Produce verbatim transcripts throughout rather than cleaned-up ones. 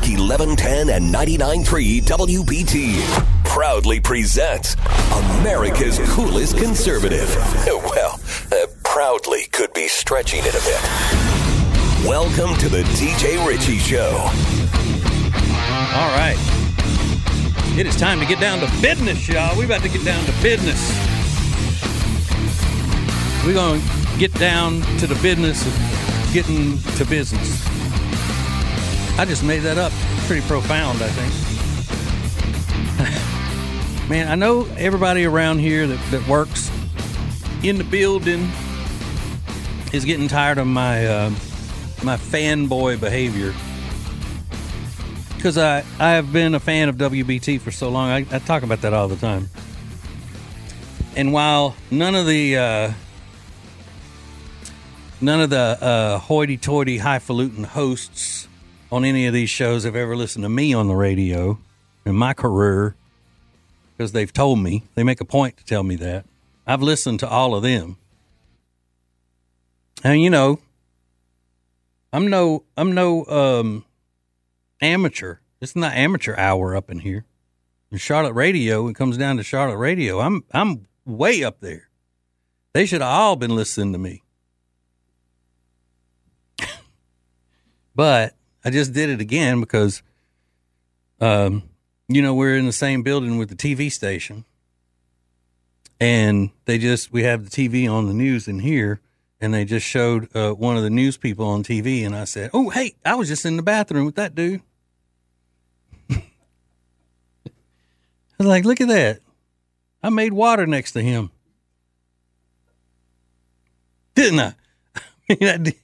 eleven ten and ninety-nine point three W B T proudly presents America's coolest conservative. Well, uh, proudly could be stretching it a bit. Welcome to the D J Ritchie Show. All right. It is time to get down to business, y'all. We're about to get down to business. We're going to get down to the business of getting to business. I just made that up. Pretty profound, I think. Man, I know everybody around here that, that works in the building is getting tired of my uh, my fanboy behavior. Because I, I have been a fan of W B T for so long. I, I talk about that all the time. And while none of the uh, none of the uh, hoity-toity, highfalutin hosts on any of these shows have ever listened to me on the radio in my career, because they've told me, they make a point to tell me that, I've listened to all of them. And, you know, I'm no, I'm no um, amateur. It's not amateur hour up in here. In Charlotte radio, it comes down to Charlotte radio. I'm, I'm way up there. They should have all been listening to me. But I just did it again because, um, you know, we're in the same building with the T V station, and they just, we have the T V on the news in here, and they just showed uh, one of the news people on T V, and I said, oh, hey, I was just in the bathroom with that dude. I was like, look at that. I made water next to him. Didn't I? I mean, I did.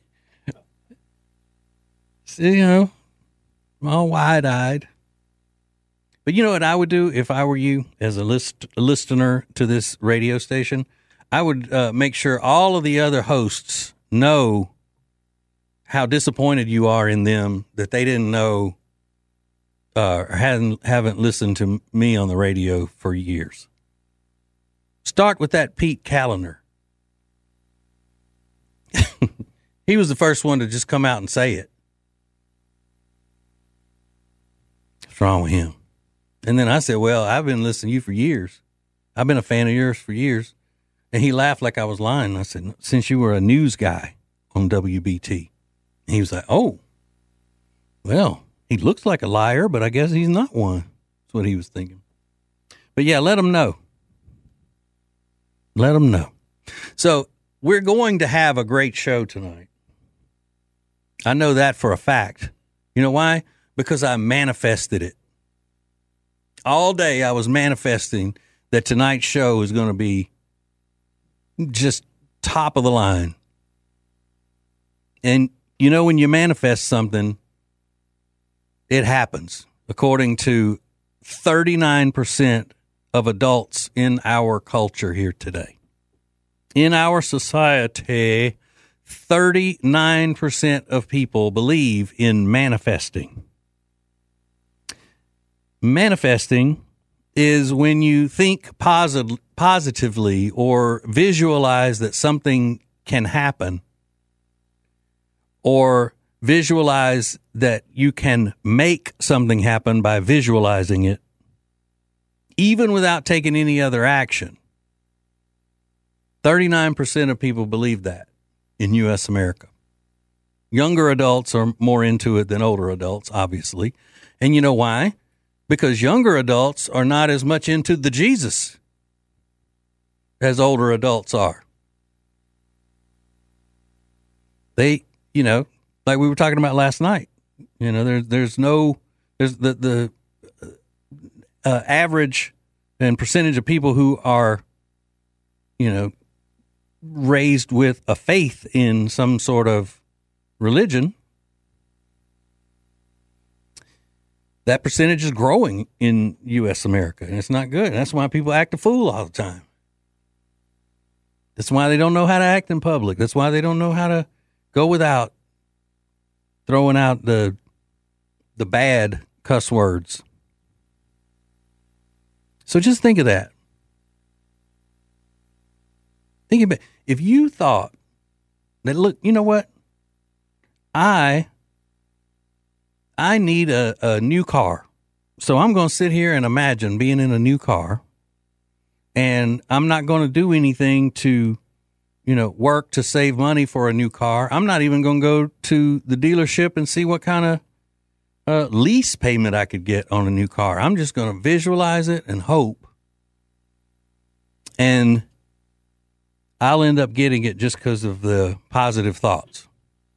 You know, I'm all wide-eyed. But you know what I would do if I were you as a, list, a listener to this radio station? I would uh, make sure all of the other hosts know how disappointed you are in them, that they didn't know uh, or hadn't, haven't listened to me on the radio for years. Start with that Pete Callender. He was the first one to just come out and say it. What's wrong with him? And then I said, well, I've been listening to you for years. I've been a fan of yours for years. And he laughed like I was lying. I said, since you were a news guy on W B T. And he was like, oh, well, he looks like a liar, but I guess he's not one. That's what he was thinking. But yeah, let him know. Let him know. So we're going to have a great show tonight. I know that for a fact. You know why? Because I manifested it. All day I was manifesting that tonight's show is going to be just top of the line. And you know, when you manifest something, it happens. According to thirty-nine percent of adults in our culture here today. In our society, thirty-nine percent of people believe in manifesting. Manifesting is when you think posit- positively or visualize that something can happen, or visualize that you can make something happen by visualizing it, even without taking any other action. thirty-nine percent of people believe that in U S America. Younger adults are more into it than older adults, obviously. And you know why? Because younger adults are not as much into the Jesus as older adults are. They, you know, like we were talking about last night, you know, there's, there's no, there's the, the uh, average and percentage of people who are, you know, raised with a faith in some sort of religion, that percentage is growing in U S America, and it's not good. And that's why people act a fool all the time. That's why they don't know how to act in public. That's why they don't know how to go without throwing out the the bad cuss words. So just think of that. Think about, if you thought that, look, you know what? I I need a, a new car. So I'm going to sit here and imagine being in a new car, and I'm not going to do anything to, you know, work to save money for a new car. I'm not even going to go to the dealership and see what kind of uh, lease payment I could get on a new car. I'm just going to visualize it and hope. And I'll end up getting it just because of the positive thoughts.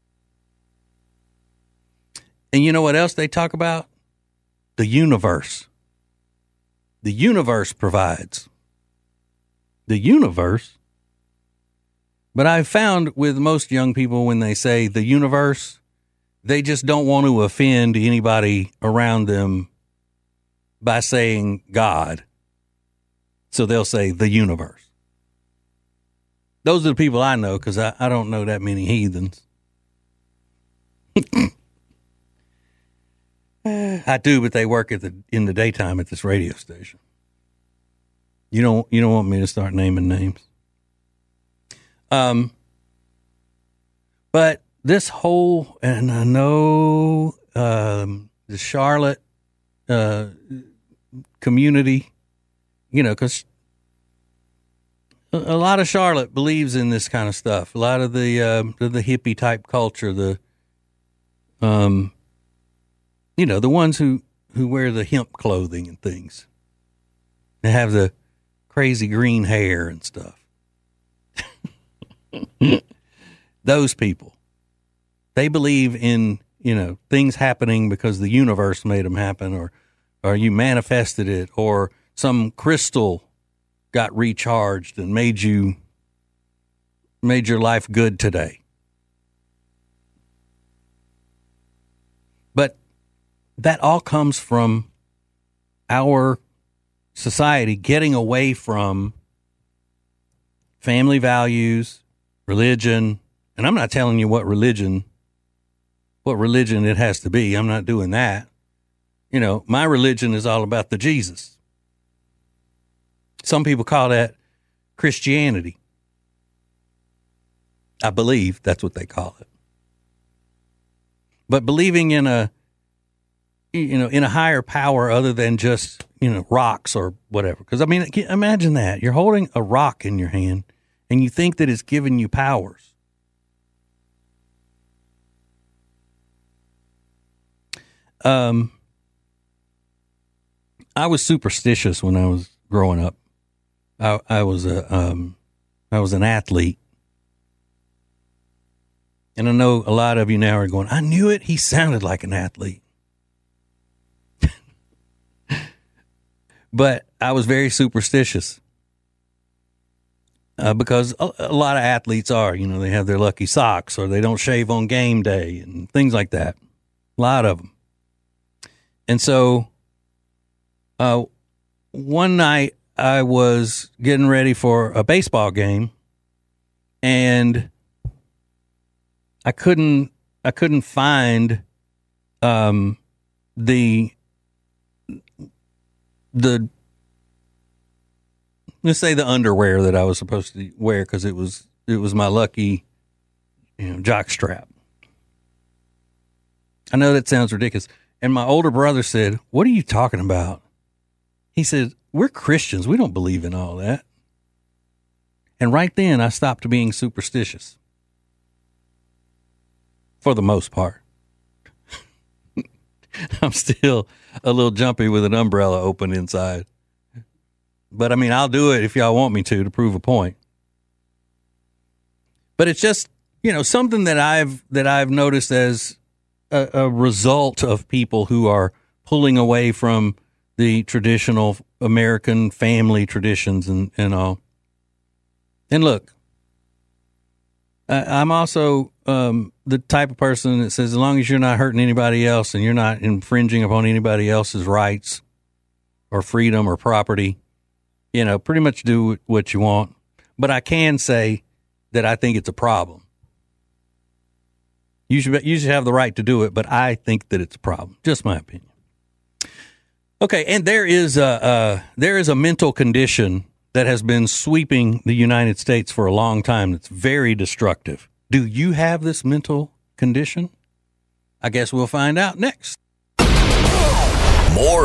And you know what else they talk about? The universe. The universe provides. The universe. But I've found with most young people, when they say the universe, they just don't want to offend anybody around them by saying God. So they'll say the universe. Those are the people I know, because I, I don't know that many heathens. I do, but they work at the in the daytime at this radio station. You don't you don't want me to start naming names. Um, but this whole, and I know um, the Charlotte uh, community, you know, because a, a lot of Charlotte believes in this kind of stuff. A lot of the uh, the, the hippie type culture, the um. You know, the ones who, who wear the hemp clothing and things. They have the crazy green hair and stuff. Those people. They believe in, you know, things happening because the universe made them happen, or, or you manifested it, or some crystal got recharged and made you, made your life good today. But that all comes from our society getting away from family values, religion. And I'm not telling you what religion, what religion it has to be. I'm not doing that. You know, my religion is all about the Jesus. Some people call that Christianity. I believe that's what they call it. But believing in a, you know, in a higher power other than just, you know, rocks or whatever. Because, I mean, imagine that. You're holding a rock in your hand and you think that it's giving you powers. Um, I was superstitious when I was growing up. I, I was a, um, I was an athlete. And I know a lot of you now are going, I knew it. He sounded like an athlete. But I was very superstitious uh, because a, a lot of athletes are, you know, they have their lucky socks, or they don't shave on game day and things like that. A lot of them. And so uh, one night I was getting ready for a baseball game, and I couldn't, I couldn't find um, the, the, let's say the underwear that I was supposed to wear, because it was, it was my lucky, you know, jock strap. I know that sounds ridiculous. And my older brother said, "What are you talking about?" He said, "We're Christians. We don't believe in all that." And right then I stopped being superstitious. For the most part. I'm still a little jumpy with an umbrella open inside. But I mean, I'll do it if y'all want me to, to prove a point. But it's just, you know, something that I've, that I've noticed as a, a result of people who are pulling away from the traditional American family traditions and, and all. And look, I, I'm also um, the type of person that says, as long as you're not hurting anybody else and you're not infringing upon anybody else's rights or freedom or property, you know, pretty much do what you want. But I can say that I think it's a problem. You should, you should have the right to do it, but I think that it's a problem. Just my opinion. Okay, and there is a, uh, there is a mental condition that has been sweeping the United States for a long time that's very destructive. Do you have this mental condition? I guess we'll find out next.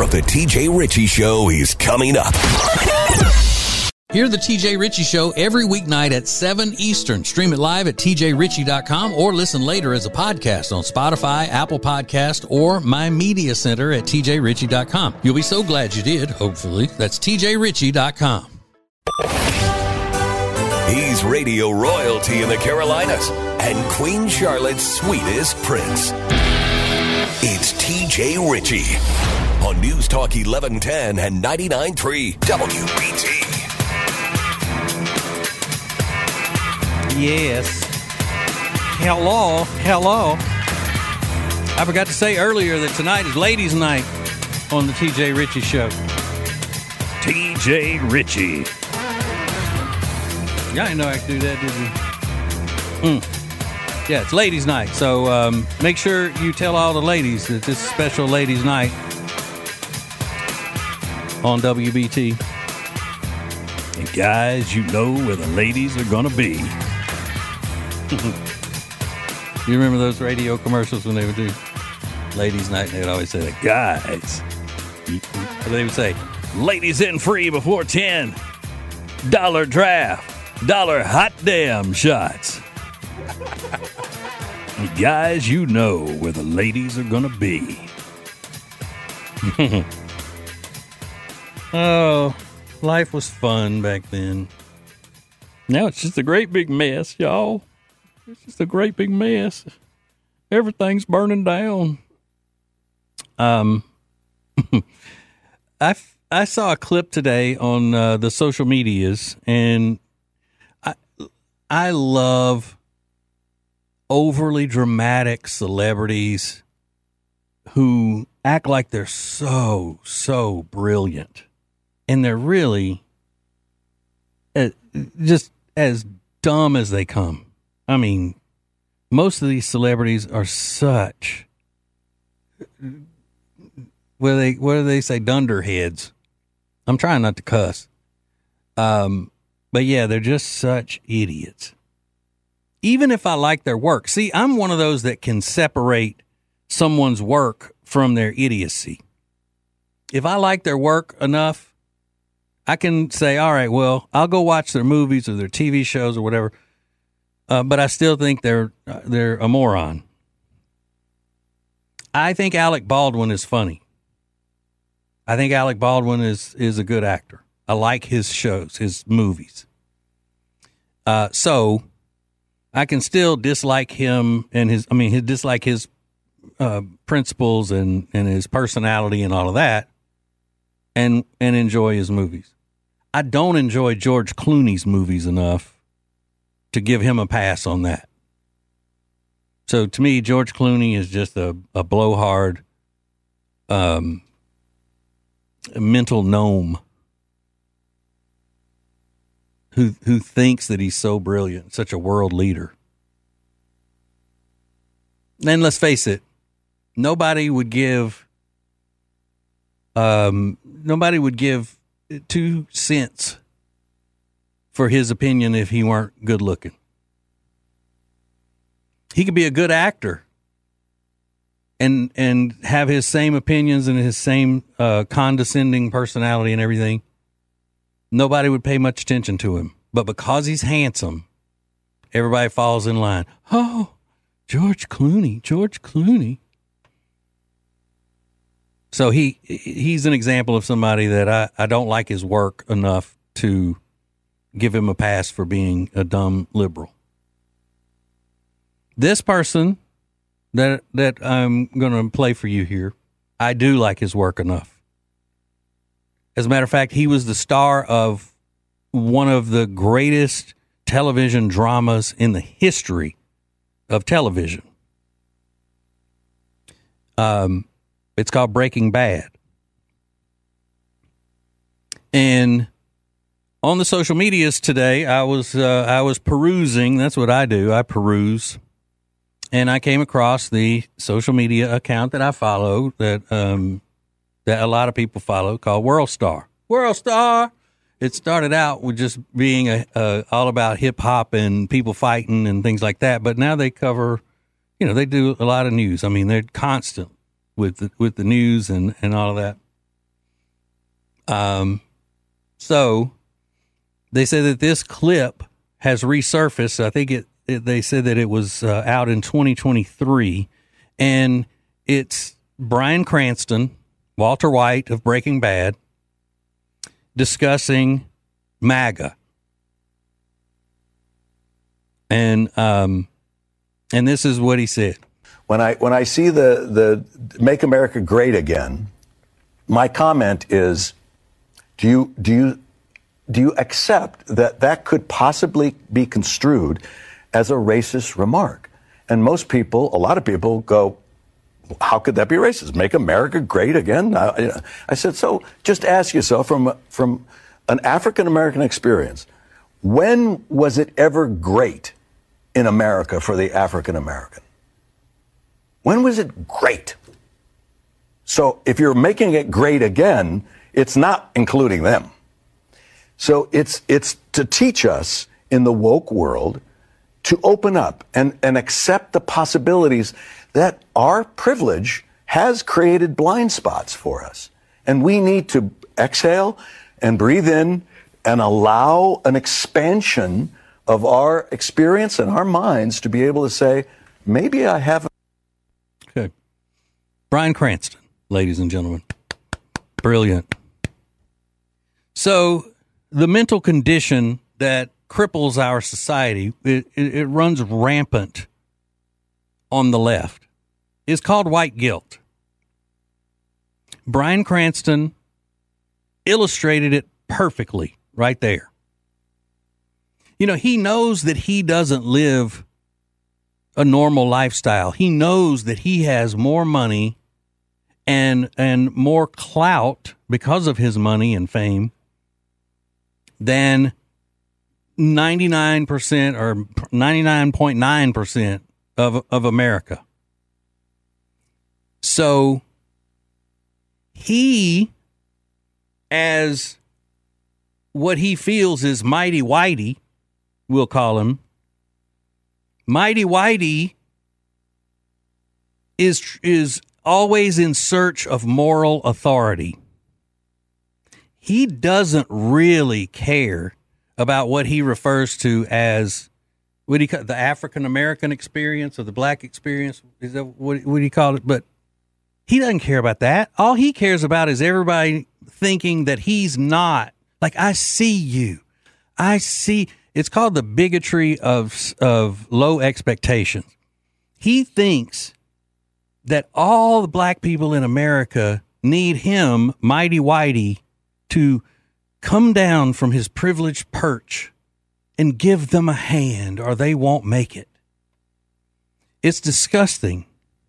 of the T J Ritchie Show is coming up. Hear the T J Ritchie Show every weeknight at seven Eastern. Stream it live at T J Ritchie dot com or listen later as a podcast on Spotify, Apple Podcast, or My Media Center at T J Ritchie dot com. You'll be so glad you did, hopefully. That's T J Ritchie dot com. He's radio royalty in the Carolinas and Queen Charlotte's sweetest prince. It's T J Ritchie on News Talk eleven ten and ninety-nine point three W B T. Yes. Hello. Hello. I forgot to say earlier that tonight is ladies' night on the T J Ritchie Show. T J Ritchie. Y'all didn't know I could do that, did you? Mm. Yeah, it's ladies' night. So um, make sure you tell all the ladies that this is special ladies' night on W B T. And guys, you know where the ladies are going to be. You remember those radio commercials when they would do ladies' night? And they would always say that, Guys, what they would say, ladies in free before ten. Dollar draft. Dollar hot damn shots. And guys, you know where the ladies are going to be. oh, life was fun back then. Now it's just a great big mess, y'all. It's just a great big mess. Everything's burning down. Um, I, I saw a clip today on uh, the social medias, and I I love overly dramatic celebrities who act like they're so, so brilliant. And they're really uh, just as dumb as they come. I mean, most of these celebrities are such, what do they, what do they say, dunderheads. I'm trying not to cuss. Um, but yeah, they're just such idiots. Even if I like their work. See, I'm one of those that can separate someone's work from their idiocy. If I like their work enough, I can say, all right, well, I'll go watch their movies or their T V shows or whatever. Uh, but I still think they're uh, they're a moron. I think Alec Baldwin is funny. I think Alec Baldwin is is a good actor. I like his shows, his movies. Uh, so I can still dislike him and his. I mean, his, dislike his uh, principles and, and his personality and all of that, and and enjoy his movies. I don't enjoy George Clooney's movies enough to give him a pass on that. So to me, George Clooney is just a, a blowhard, um, a mental gnome who who thinks that he's so brilliant, such a world leader. And let's face it, nobody would give, um, nobody would give two cents for his opinion if he weren't good looking. He could be a good actor and and have his same opinions and his same uh, condescending personality and everything. Nobody would pay much attention to him. But because he's handsome, everybody falls in line. Oh, George Clooney, George Clooney. So he he's an example of somebody that I, I don't like his work enough to give him a pass for being a dumb liberal. This person that that I'm going to play for you here, I do like his work enough. As a matter of fact, he was the star of one of the greatest television dramas in the history of television. Um, it's called Breaking Bad. And on the social medias today, I was uh, I was perusing. That's what I do. I peruse, and I came across the social media account that I follow that um, that a lot of people follow called World Star. World Star. It started out with just being a, uh, all about hip hop and people fighting and things like that, but now they cover, you know, they do a lot of news. I mean, they're constant with the, with the news and, and all of that. Um, so they say that this clip has resurfaced. I think it, it they said that it was uh, out in twenty twenty-three, and it's Bryan Cranston, Walter White of Breaking Bad, discussing MAGA. And um, and this is what he said. When I when I see the the Make America Great Again, my comment is, do you do you do you accept that that could possibly be construed as a racist remark? And most people, a lot of people, go, how could that be racist? Make America great again? I, I said, so just ask yourself from from an African American experience, when was it ever great in America for the African American? When was it great? So if you're making it great again, it's not including them. So it's it's to teach us in the woke world to open up and, and accept the possibilities that our privilege has created blind spots for us. And we need to exhale and breathe in and allow an expansion of our experience and our minds to be able to say, maybe I haven't. Okay. Bryan Cranston, ladies and gentlemen. Brilliant. So the mental condition that cripples our society, it, it, it runs rampant on the left, is called white guilt. Bryan Cranston illustrated it perfectly right there. You know, he knows that he doesn't live a normal lifestyle. He knows that he has more money and and more clout because of his money and fame than ninety-nine percent or ninety-nine point nine percent of of America. So he, as what he feels is Mighty Whitey, we'll call him, Mighty Whitey is is always in search of moral authority. He doesn't really care about what he refers to as, what do you call it, the African American experience or the black experience? Is that what, what do you call it? But he doesn't care about that. All he cares about is everybody thinking that he's not. Like, I see you. I see. It's called the bigotry of of low expectations. He thinks that all the black people in America need him, Mighty Whitey, to come down from his privileged perch and give them a hand, or they won't make it. It's disgusting.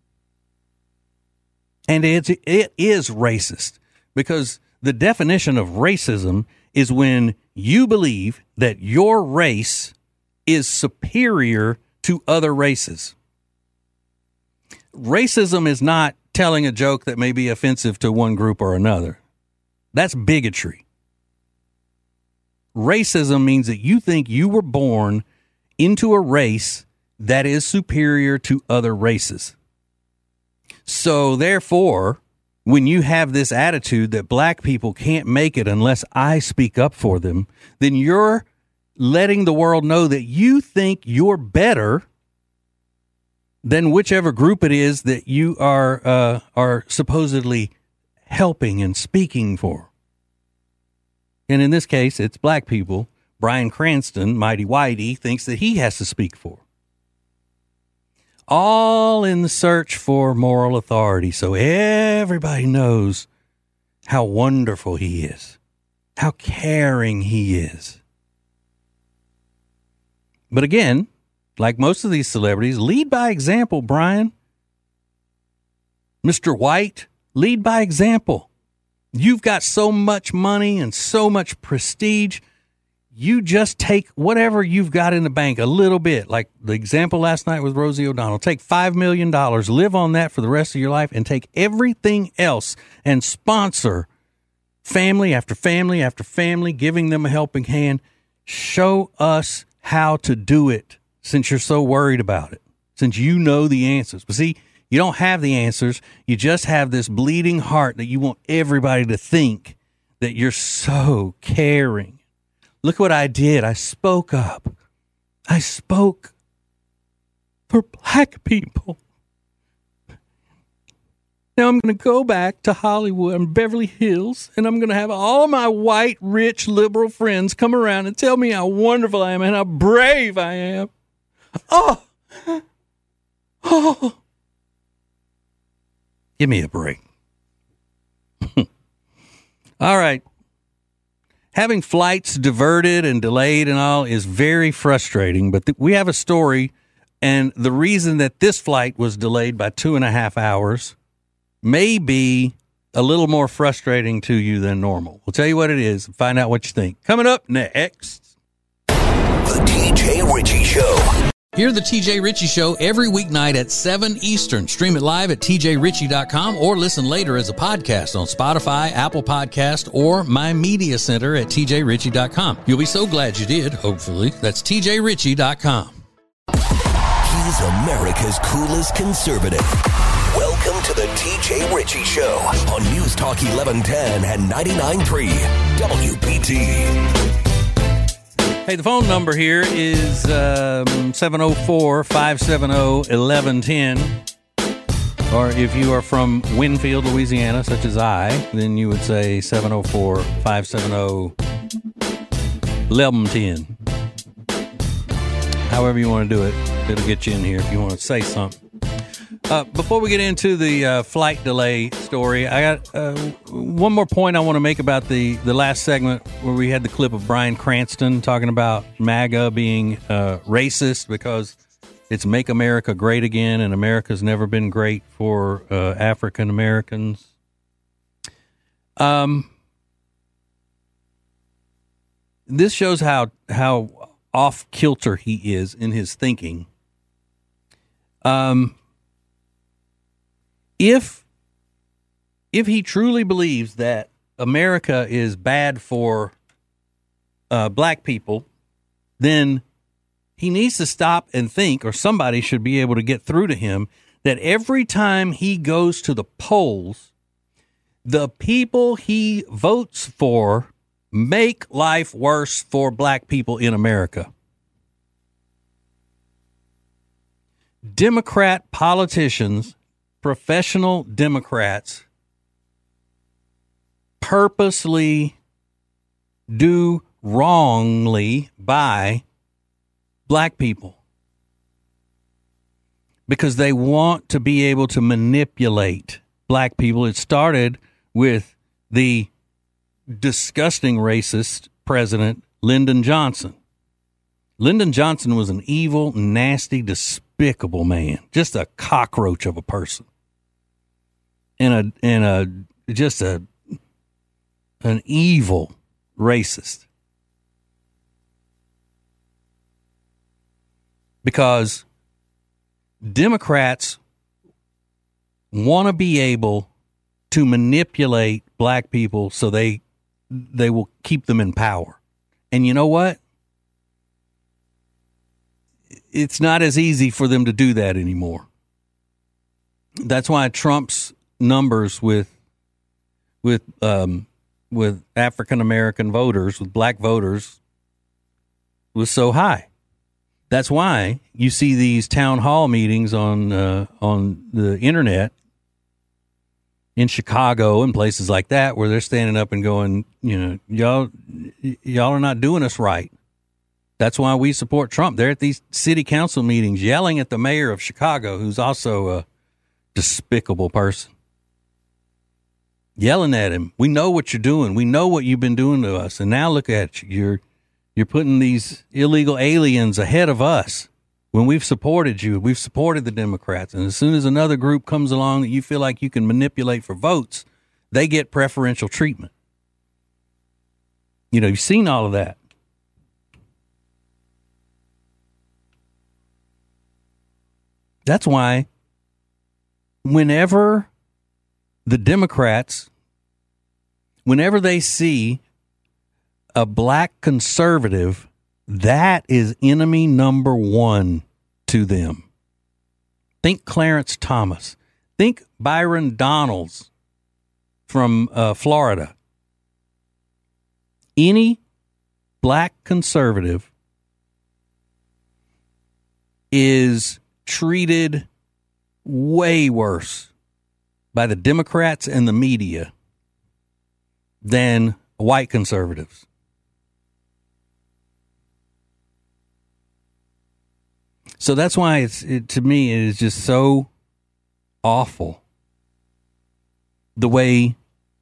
And it's, it is racist, because the definition of racism is when you believe that your race is superior to other races. Racism is not telling a joke that may be offensive to one group or another. That's bigotry. Racism means that you think you were born into a race that is superior to other races. So therefore, when you have this attitude that black people can't make it unless I speak up for them, then you're letting the world know that you think you're better than whichever group it is that you are uh, are supposedly helping and speaking for. And in this case, it's black people. Bryan Cranston, Mighty Whitey, thinks that he has to speak for. All in the search for moral authority, so everybody knows how wonderful he is, how caring he is. But again, like most of these celebrities, lead by example, Brian. Mister White, lead by example. You've got so much money and so much prestige. You just take whatever you've got in the bank, a little bit, like the example last night with Rosie O'Donnell. Take five million dollars, live on that for the rest of your life, and take everything else and sponsor family after family after family, giving them a helping hand. Show us how to do it, since you're so worried about it, since you know the answers. But see, you don't have the answers. You just have this bleeding heart that you want everybody to think that you're so caring. Look what I did. I spoke up. I spoke for black people. Now I'm going to go back to Hollywood and Beverly Hills, and I'm going to have all my white, rich, liberal friends come around and tell me how wonderful I am and how brave I am. Oh, oh, give me a break. All right. Having flights diverted and delayed and all is very frustrating, but th- we have a story, and the reason that this flight was delayed by two and a half hours may be a little more frustrating to you than normal. We'll tell you what it is and find out what you think. Coming up next. The T J Ritchie Show. Hear the T J Ritchie Show every weeknight at seven Eastern. Stream it live at T J Ritchie dot com or listen later as a podcast on Spotify, Apple Podcast, or My Media Center at T J Ritchie dot com. You'll be so glad you did, hopefully. That's T J Ritchie dot com. He's America's coolest conservative. Welcome to the T J Ritchie Show on News Talk eleven ten and ninety-nine point three W B T. Hey, the phone number here is um, seven oh four, five seven oh, eleven ten. Or if you are from Winfield, Louisiana, such as I, then you would say seven oh four, five seven oh, eleven ten. However you want to do it, it'll get you in here if you want to say something. Uh, before we get into the uh, flight delay story, I got uh, one more point I want to make about the, the last segment where we had the clip of Bryan Cranston talking about MAGA being uh, racist because it's Make America Great Again, and America's never been great for uh, African Americans. Um, this shows how how off kilter he is in his thinking. Um. If if he truly believes that America is bad for uh, black people, then he needs to stop and think, or somebody should be able to get through to him, that every time he goes to the polls, the people he votes for make life worse for black people in America. Democrat politicians, professional Democrats, purposely do wrongly by black people because they want to be able to manipulate black people. It started with the disgusting racist president, Lyndon Johnson. Lyndon Johnson was an evil, nasty, despicable man, just a cockroach of a person. And a and a just a an evil racist. Because Democrats want to be able to manipulate black people so they they will keep them in power. And you know what? It's not as easy for them to do that anymore. That's why Trump's numbers with with um, with African American voters, with black voters, was so high. That's why you see these town hall meetings on uh, on the internet in Chicago and places like that, where they're standing up and going, you know, y'all y'all are not doing us right. That's why we support Trump. They're at these city council meetings yelling at the mayor of Chicago, who's also a despicable person. Yelling at him. We know what you're doing. We know what you've been doing to us. And now look at you. You're, you're putting these illegal aliens ahead of us when we've supported you. We've supported the Democrats. And as soon as another group comes along that you feel like you can manipulate for votes, they get preferential treatment. You know, you've seen all of that. That's why whenever the Democrats, whenever they see a black conservative, that is enemy number one to them. Think Clarence Thomas. Think Byron Donalds from uh, Florida. Any black conservative is treated way worse by the Democrats and the media than white conservatives. So that's why it's it, to me it is just so awful the way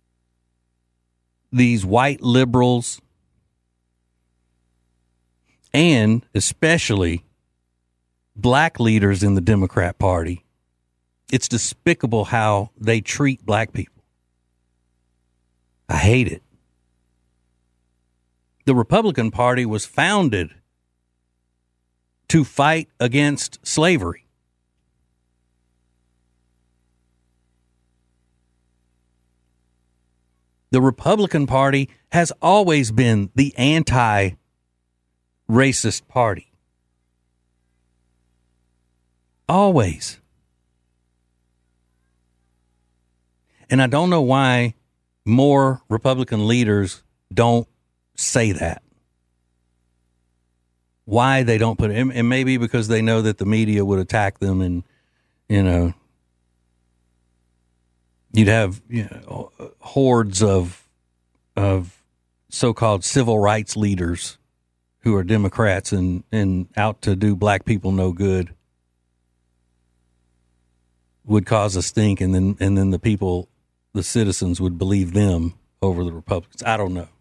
these white liberals and especially black leaders in the Democrat Party, it's despicable how they treat black people. I hate it. The Republican Party was founded to fight against slavery. The Republican Party has always been the anti-racist party. Always. And I don't know why more Republican leaders don't say that. Why they don't put it, and maybe because they know that the media would attack them, and you know, you'd have you know, hordes of of so-called civil rights leaders who are Democrats and, and out to do black people no good would cause a stink, and then and then the people, the citizens, would believe them over the Republicans. I don't know,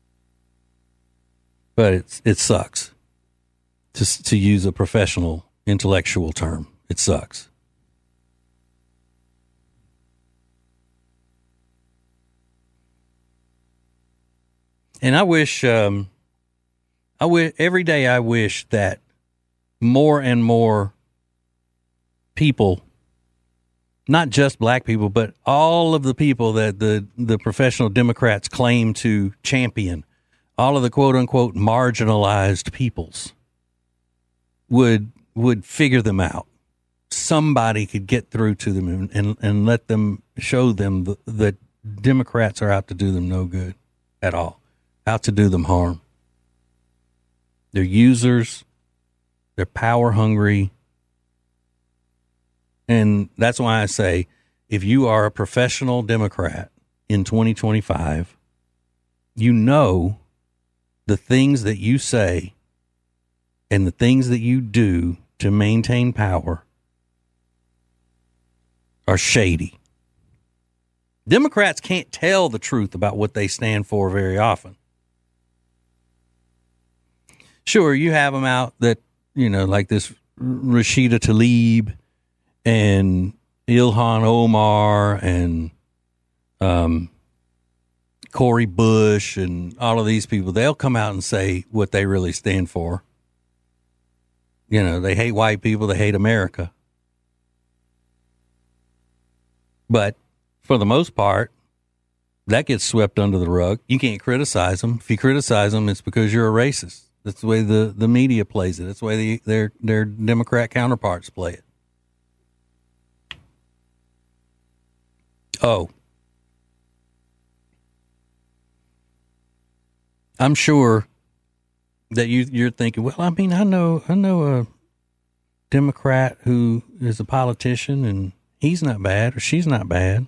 but it's it sucks. To, to use a professional intellectual term, it sucks. And I wish, um, I wish every day I wish that more and more people, not just black people, but all of the people that the, the professional Democrats claim to champion, all of the quote unquote marginalized peoples, would would figure them out. Somebody could get through to them and, and, and let them show them the, that Democrats are out to do them no good at all, out to do them harm. They're users. They're power hungry. And that's why I say, if you are a professional Democrat in twenty twenty-five, you know the things that you say and the things that you do to maintain power are shady. Democrats can't tell the truth about what they stand for very often. Sure, you have them out that, you know, like this Rashida Tlaib and Ilhan Omar and um, Cori Bush and all of these people. They'll come out and say what they really stand for. You know, they hate white people. They hate America. But for the most part, that gets swept under the rug. You can't criticize them. If you criticize them, it's because you're a racist. That's the way the, the media plays it. That's the way the, their their Democrat counterparts play it. Oh. I'm sure that you, you're thinking, well, I mean, I know, I know a Democrat who is a politician and he's not bad or she's not bad.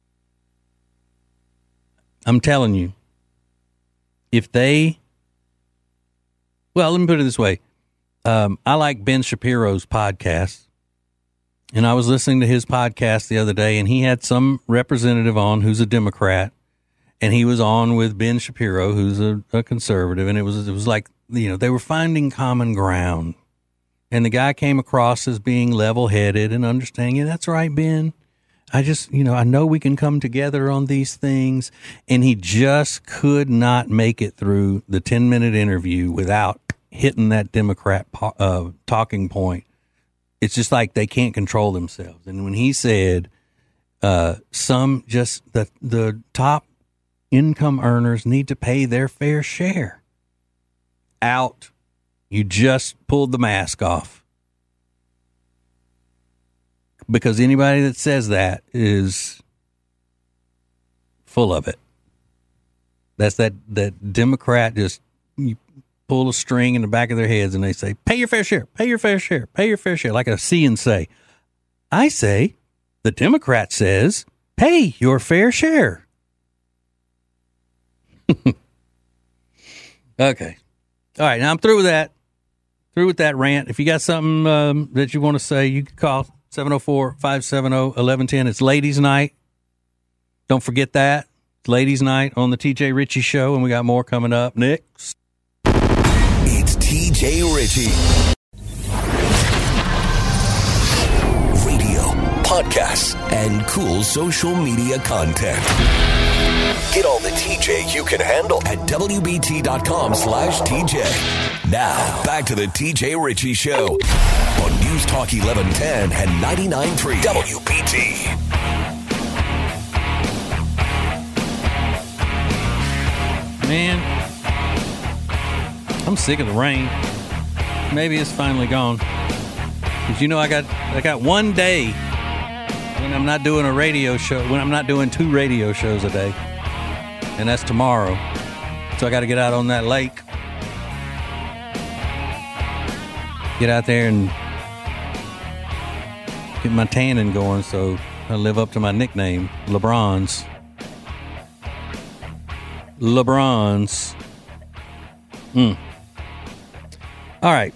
I'm telling you, if they, well, let me put it this way. Um, I like Ben Shapiro's podcast, and I was listening to his podcast the other day, and he had some representative on who's a Democrat, and he was on with Ben Shapiro, who's a, a conservative, and it was it was like, you know, they were finding common ground. And the guy came across as being level-headed and understanding, yeah, that's right, Ben. I just, you know, I know we can come together on these things. And he just could not make it through the ten-minute interview without hitting that Democrat uh, talking point. It's just like they can't control themselves. And when he said uh, some just the the top income earners need to pay their fair share, out. You just pulled the mask off. Because anybody that says that is full of it. That's that, that Democrat just you pull a string in the back of their heads and they say, pay your fair share, pay your fair share, pay your fair share, like a see and say. I say, the Democrat says, pay your fair share. Okay. All right. Now I'm through with that. Through with that rant. If you got something um, that you want to say, you can call seven oh four, five seven oh, one one one oh. It's ladies' night. Don't forget that. It's ladies' night on the T J Ritchie Show, and we got more coming up next. It's T J Ritchie. Radio, podcasts, and cool social media content. Get all the T J you can handle at W B T dot com slash T J. Now, back to the T J Ritchie Show on News Talk eleven ten and ninety-nine point three W B T. Man, I'm sick of the rain. Maybe it's finally gone. Because you know I got I got one day when I'm not doing a radio show, when I'm not doing two radio shows a day. And that's tomorrow. So I got to get out on that lake. Get out there and get my tanning going so I live up to my nickname, LeBron's. LeBron's. Mm. All right.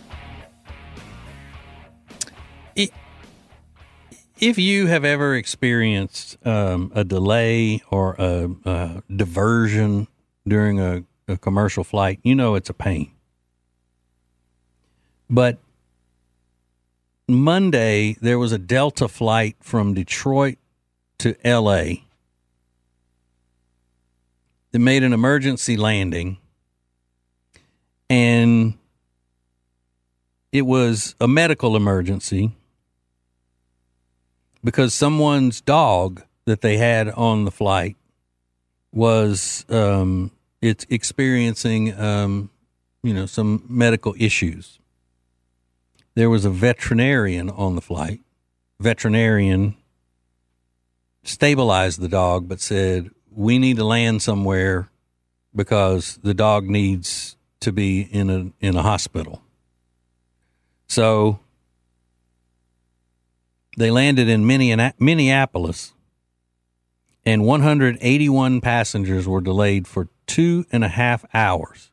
If you have ever experienced um, a delay or a, a diversion during a, a commercial flight, you know it's a pain. But Monday, there was a Delta flight from Detroit to L A that made an emergency landing, and it was a medical emergency because someone's dog that they had on the flight was um, it's experiencing, um, you know, some medical issues. There was a veterinarian on the flight. Veterinarian stabilized the dog, but said, we need to land somewhere because the dog needs to be in a in a hospital. So they landed in Minneapolis, and one hundred eighty-one passengers were delayed for two and a half hours.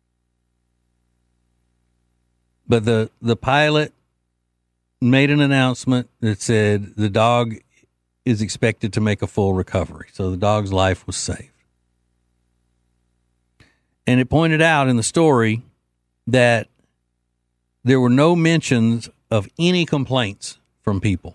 But the, the pilot made an announcement that said the dog is expected to make a full recovery. So the dog's life was saved. And it pointed out in the story that there were no mentions of any complaints from people.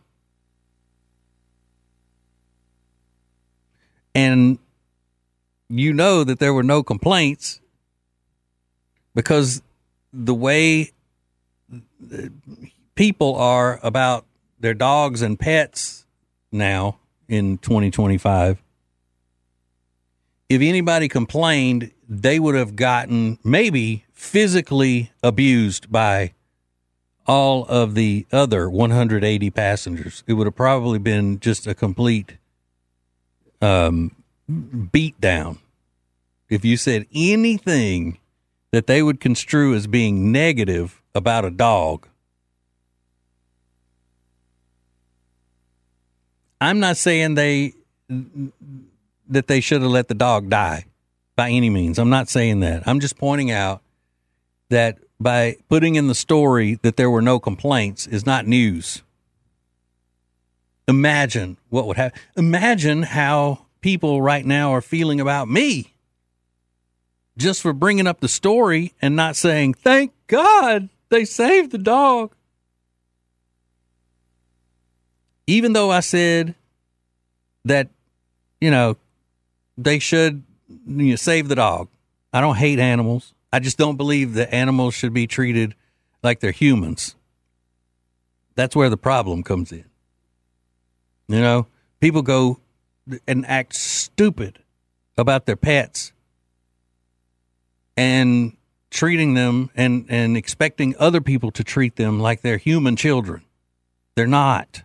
And you know that there were no complaints because the way people are about their dogs and pets now in twenty twenty-five, if anybody complained, they would have gotten maybe physically abused by all of the other one hundred eighty passengers. It would have probably been just a complete um, beat down if you said anything that they would construe as being negative about a dog. I'm not saying they that they should have let the dog die by any means. I'm not saying that. I'm just pointing out that by putting in the story that there were no complaints is not news. Imagine what would happen. Imagine how people right now are feeling about me just for bringing up the story and not saying, thank God they saved the dog. Even though I said that, you know, they should you know, save the dog. I don't hate animals. I just don't believe that animals should be treated like they're humans. That's where the problem comes in. You know, people go and act stupid about their pets and treating them and, and expecting other people to treat them like they're human children. They're not.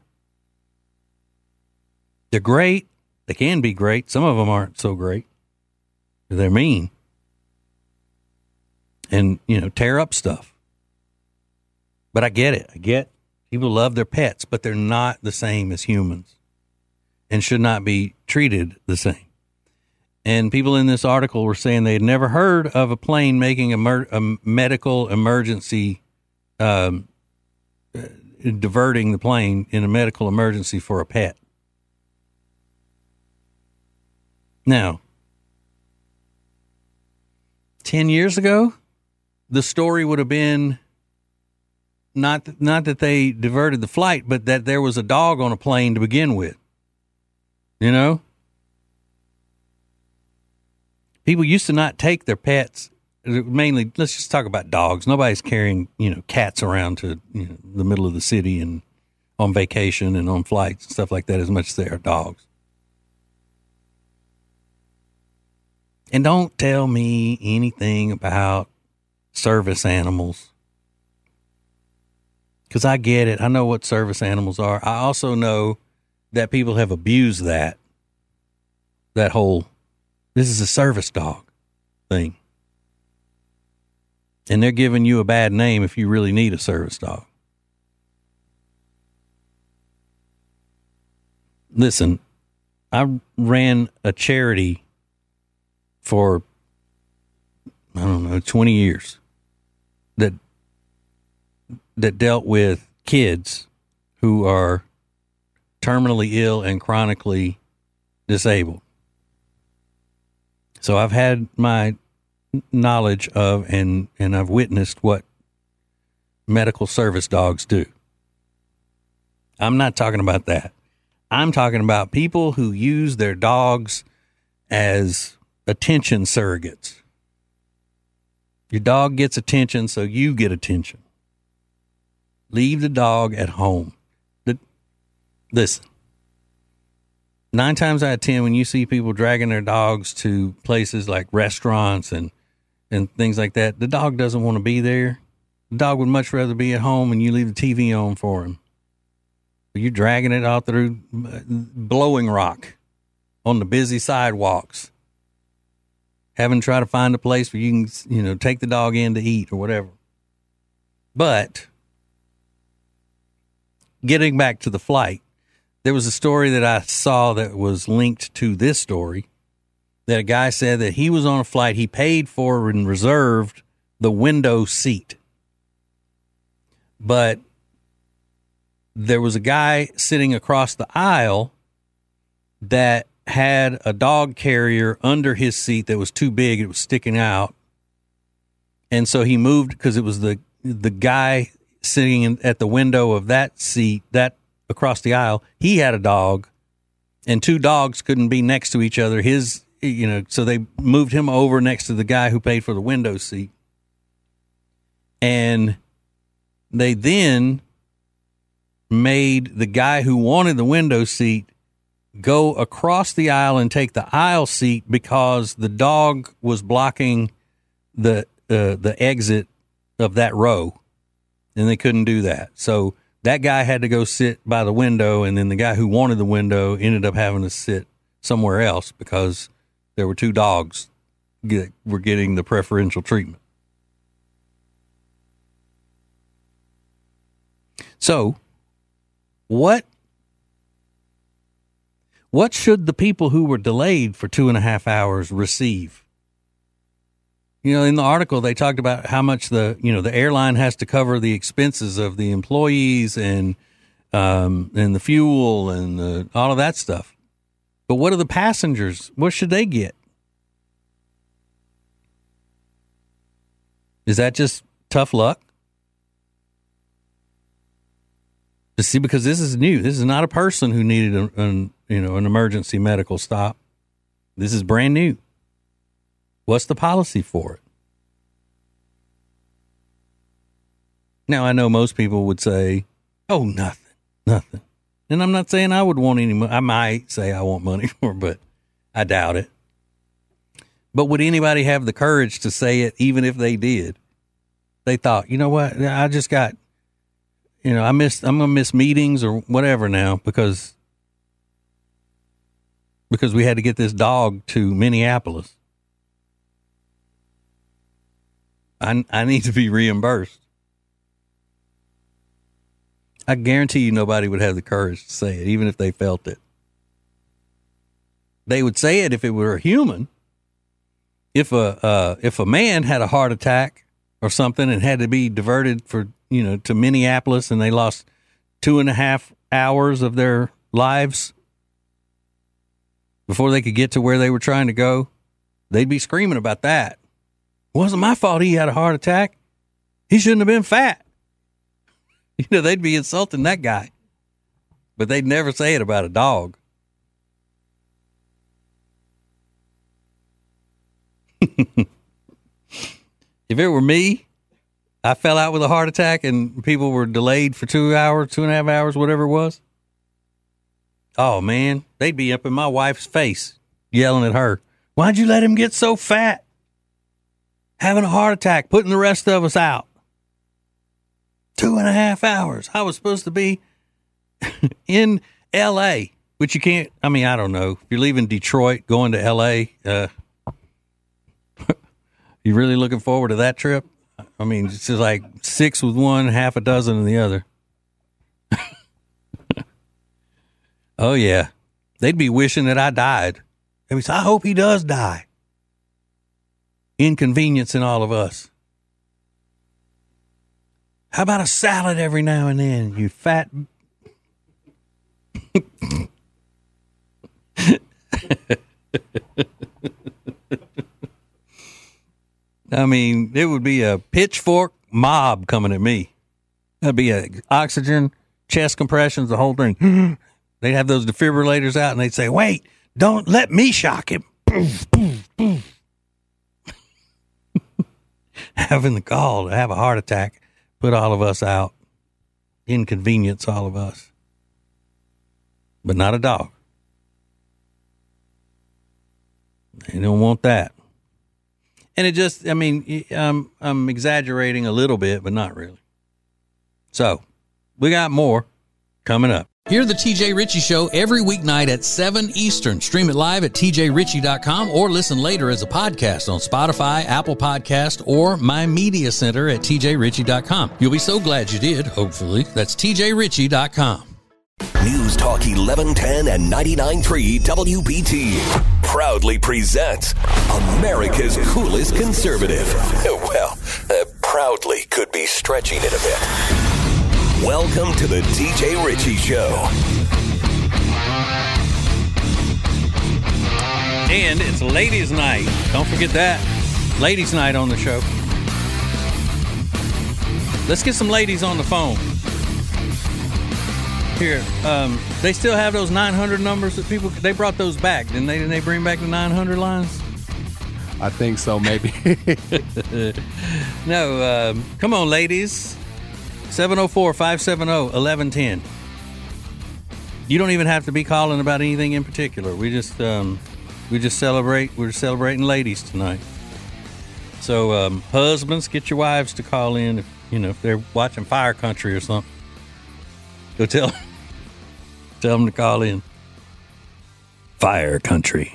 They're great. They can be great. Some of them aren't so great. They're mean. And, you know, tear up stuff. But I get it. I get people love their pets, but they're not the same as humans and should not be treated the same. And people in this article were saying they had never heard of a plane making a, mer- a medical emergency, um, uh, diverting the plane in a medical emergency for a pet. Now, ten years ago, the story would have been not, not that they diverted the flight, but that there was a dog on a plane to begin with. You know? People used to not take their pets, mainly, let's just talk about dogs. Nobody's carrying, you know, cats around to, you know, the middle of the city and on vacation and on flights and stuff like that as much as they are dogs. And don't tell me anything about service animals, because I get it. I know what service animals are. I also know that people have abused that, that whole, this is a service dog thing. And they're giving you a bad name if you really need a service dog. Listen, I ran a charity for, I don't know, twenty years that that dealt with kids who are terminally ill and chronically disabled. So I've had my knowledge of and, and I've witnessed what medical service dogs do. I'm not talking about that. I'm talking about people who use their dogs as attention surrogates. Your dog gets attention, so you get attention. Leave the dog at home. The, listen. Nine times out of ten, when you see people dragging their dogs to places like restaurants and, and things like that, the dog doesn't want to be there. The dog would much rather be at home and you leave the T V on for him. But you're dragging it out through Blowing Rock on the busy sidewalks, having to try to find a place where you can, you know, take the dog in to eat or whatever. But getting back to the flight, there was a story that I saw that was linked to this story, that a guy said that he was on a flight. He paid for and reserved the window seat. But there was a guy sitting across the aisle that had a dog carrier under his seat that was too big. It was sticking out. And so he moved, because it was the, the guy sitting in, at the window of that seat, that across the aisle, he had a dog, and two dogs couldn't be next to each other. His, you know, so they moved him over next to the guy who paid for the window seat. And they then made the guy who wanted the window seat go across the aisle and take the aisle seat because the dog was blocking the uh, the exit of that row, and they couldn't do that. So that guy had to go sit by the window, and then the guy who wanted the window ended up having to sit somewhere else because there were two dogs that were getting the preferential treatment. So, what what should the people who were delayed for two and a half hours receive? You know, in the article, they talked about how much the, you know, the airline has to cover the expenses of the employees and, um, and the fuel and the, all of that stuff. But what are the passengers? What should they get? Is that just tough luck? To see, because this is new. This is not a person who needed a, an, you know, an emergency medical stop. This is brand new. What's the policy for it? Now, I know most people would say, oh, nothing, nothing. And I'm not saying I would want any money. I might say I want money for it, but I doubt it. But would anybody have the courage to say it, even if they did? They thought, you know what, I just got, you know, I missed, I'm going to miss meetings or whatever now because, because we had to get this dog to Minneapolis. I, I need to be reimbursed. I guarantee you nobody would have the courage to say it, even if they felt it. They would say it if it were a human. If a uh, if a man had a heart attack or something and had to be diverted for, you know, to Minneapolis and they lost two and a half hours of their lives before they could get to where they were trying to go, they'd be screaming about that. It wasn't my fault he had a heart attack. He shouldn't have been fat. You know, they'd be insulting that guy. But they'd never say it about a dog. If it were me, I fell out with a heart attack and people were delayed for two hours, two and a half hours, whatever it was. Oh, man, they'd be up in my wife's face yelling at her. Why'd you let him get so fat? Having a heart attack, putting the rest of us out. Two and a half hours. I was supposed to be in L A, which you can't, I mean, I don't know. If you're leaving Detroit, going to L A, uh, you really looking forward to that trip? I mean, it's just like six with one, half a dozen in the other. Oh, yeah. They'd be wishing that I died. They'd be saying, I hope he does die. Inconveniencing all of us. How about a salad every now and then, you fat... I mean, it would be a pitchfork mob coming at me. That'd be a oxygen, chest compressions, the whole thing. They'd have those defibrillators out, and they'd say, wait, don't let me shock him. Having the gall to have a heart attack, put all of us out, inconvenience all of us. But not a dog. They don't want that. And it just, I mean, I'm, I'm exaggerating a little bit, but not really. So, we got more coming up. Hear the T J Ritchie Show every weeknight at seven Eastern. Stream it live at T J Ritchie dot com or listen later as a podcast on Spotify, Apple Podcast, or My Media Center at T J Ritchie dot com. You'll be so glad you did, hopefully. That's T J Ritchie dot com. News Talk eleven ten and ninety-nine point three W B T proudly presents America's coolest conservative. Well, uh, proudly could be stretching it a bit. Welcome to the T J Ritchie Show. And it's ladies' night. Don't forget that. Ladies' night on the show. Let's get some ladies on the phone. Here, um, they still have those nine hundred numbers that people, they brought those back, didn't they? Didn't they bring back the nine hundred lines? I think so, maybe. No, um, come on, ladies. seven oh four, five seven oh, eleven ten. You don't even have to be calling about anything in particular. We just um, we just celebrate. We're celebrating ladies tonight. So um, husbands, get your wives to call in. If, you know, if they're watching Fire Country or something, go tell tell them to call in. Fire Country.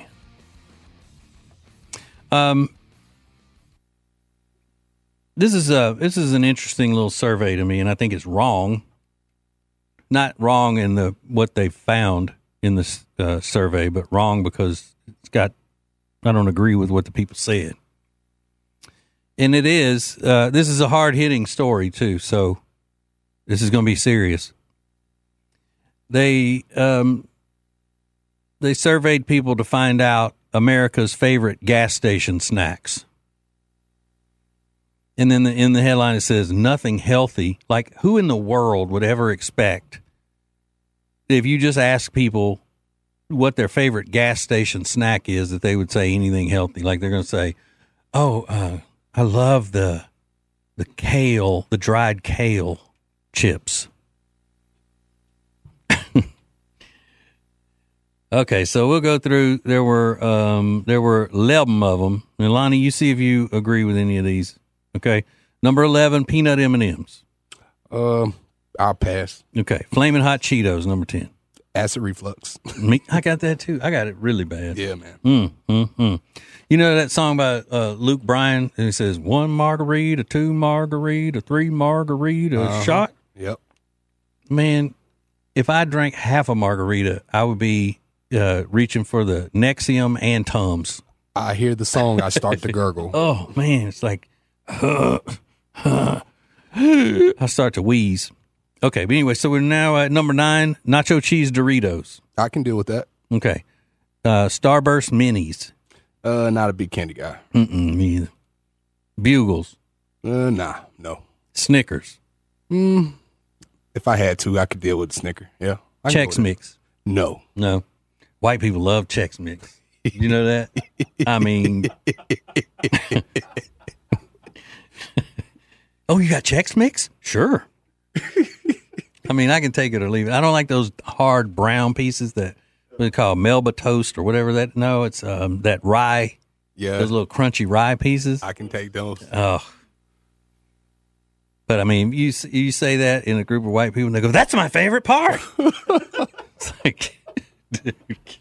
Um. This is a this is an interesting little survey to me, and I think it's wrong. Not wrong in the what they found in this uh, survey, but wrong because it's got I don't agree with what the people said. And it is uh, this is a hard hitting story too, so this is going to be serious. They um, they surveyed people to find out America's favorite gas station snacks. And then the, in the headline, it says, nothing healthy. Like, who in the world would ever expect, if you just ask people what their favorite gas station snack is, that they would say anything healthy? Like, they're going to say, oh, uh, I love the the kale, the dried kale chips. Okay, so we'll go through. There were um, there were eleven of them. And Lonnie, you see if you agree with any of these. Okay, number eleven, peanut M and M's. Um, I'll pass. Okay, Flamin' Hot Cheetos, number ten. Acid reflux. Me, I got that too. I got it really bad. Yeah, man. Mm, mm, mm. You know that song by uh, Luke Bryan? And it says, one margarita, two margarita, three margarita Uh-huh. shot. Yep. Man, if I drank half a margarita, I would be uh, reaching for the Nexium and Tums. I hear the song, I start to gurgle. Oh, man, it's like, uh, uh, I start to wheeze. Okay, but anyway, so we're now at number nine, nacho cheese Doritos. I can deal with that. Okay. Uh, Starburst Minis. Uh, not a big candy guy. Mm-mm, me either. Bugles. Uh, nah, no. Snickers. Mm, if I had to, I could deal with a Snicker. Yeah. I can Chex go with Mix. it. No. No. White people love Chex Mix. You know that? I mean. Oh, you got Chex Mix? Sure. I mean, I can take it or leave it. I don't like those hard brown pieces that we call Melba toast or whatever that. No, it's um, that rye. Yeah. Those little crunchy rye pieces. I can take those. Oh. But I mean, you you say that in a group of white people, and they go, "That's my favorite part." It's like, dude.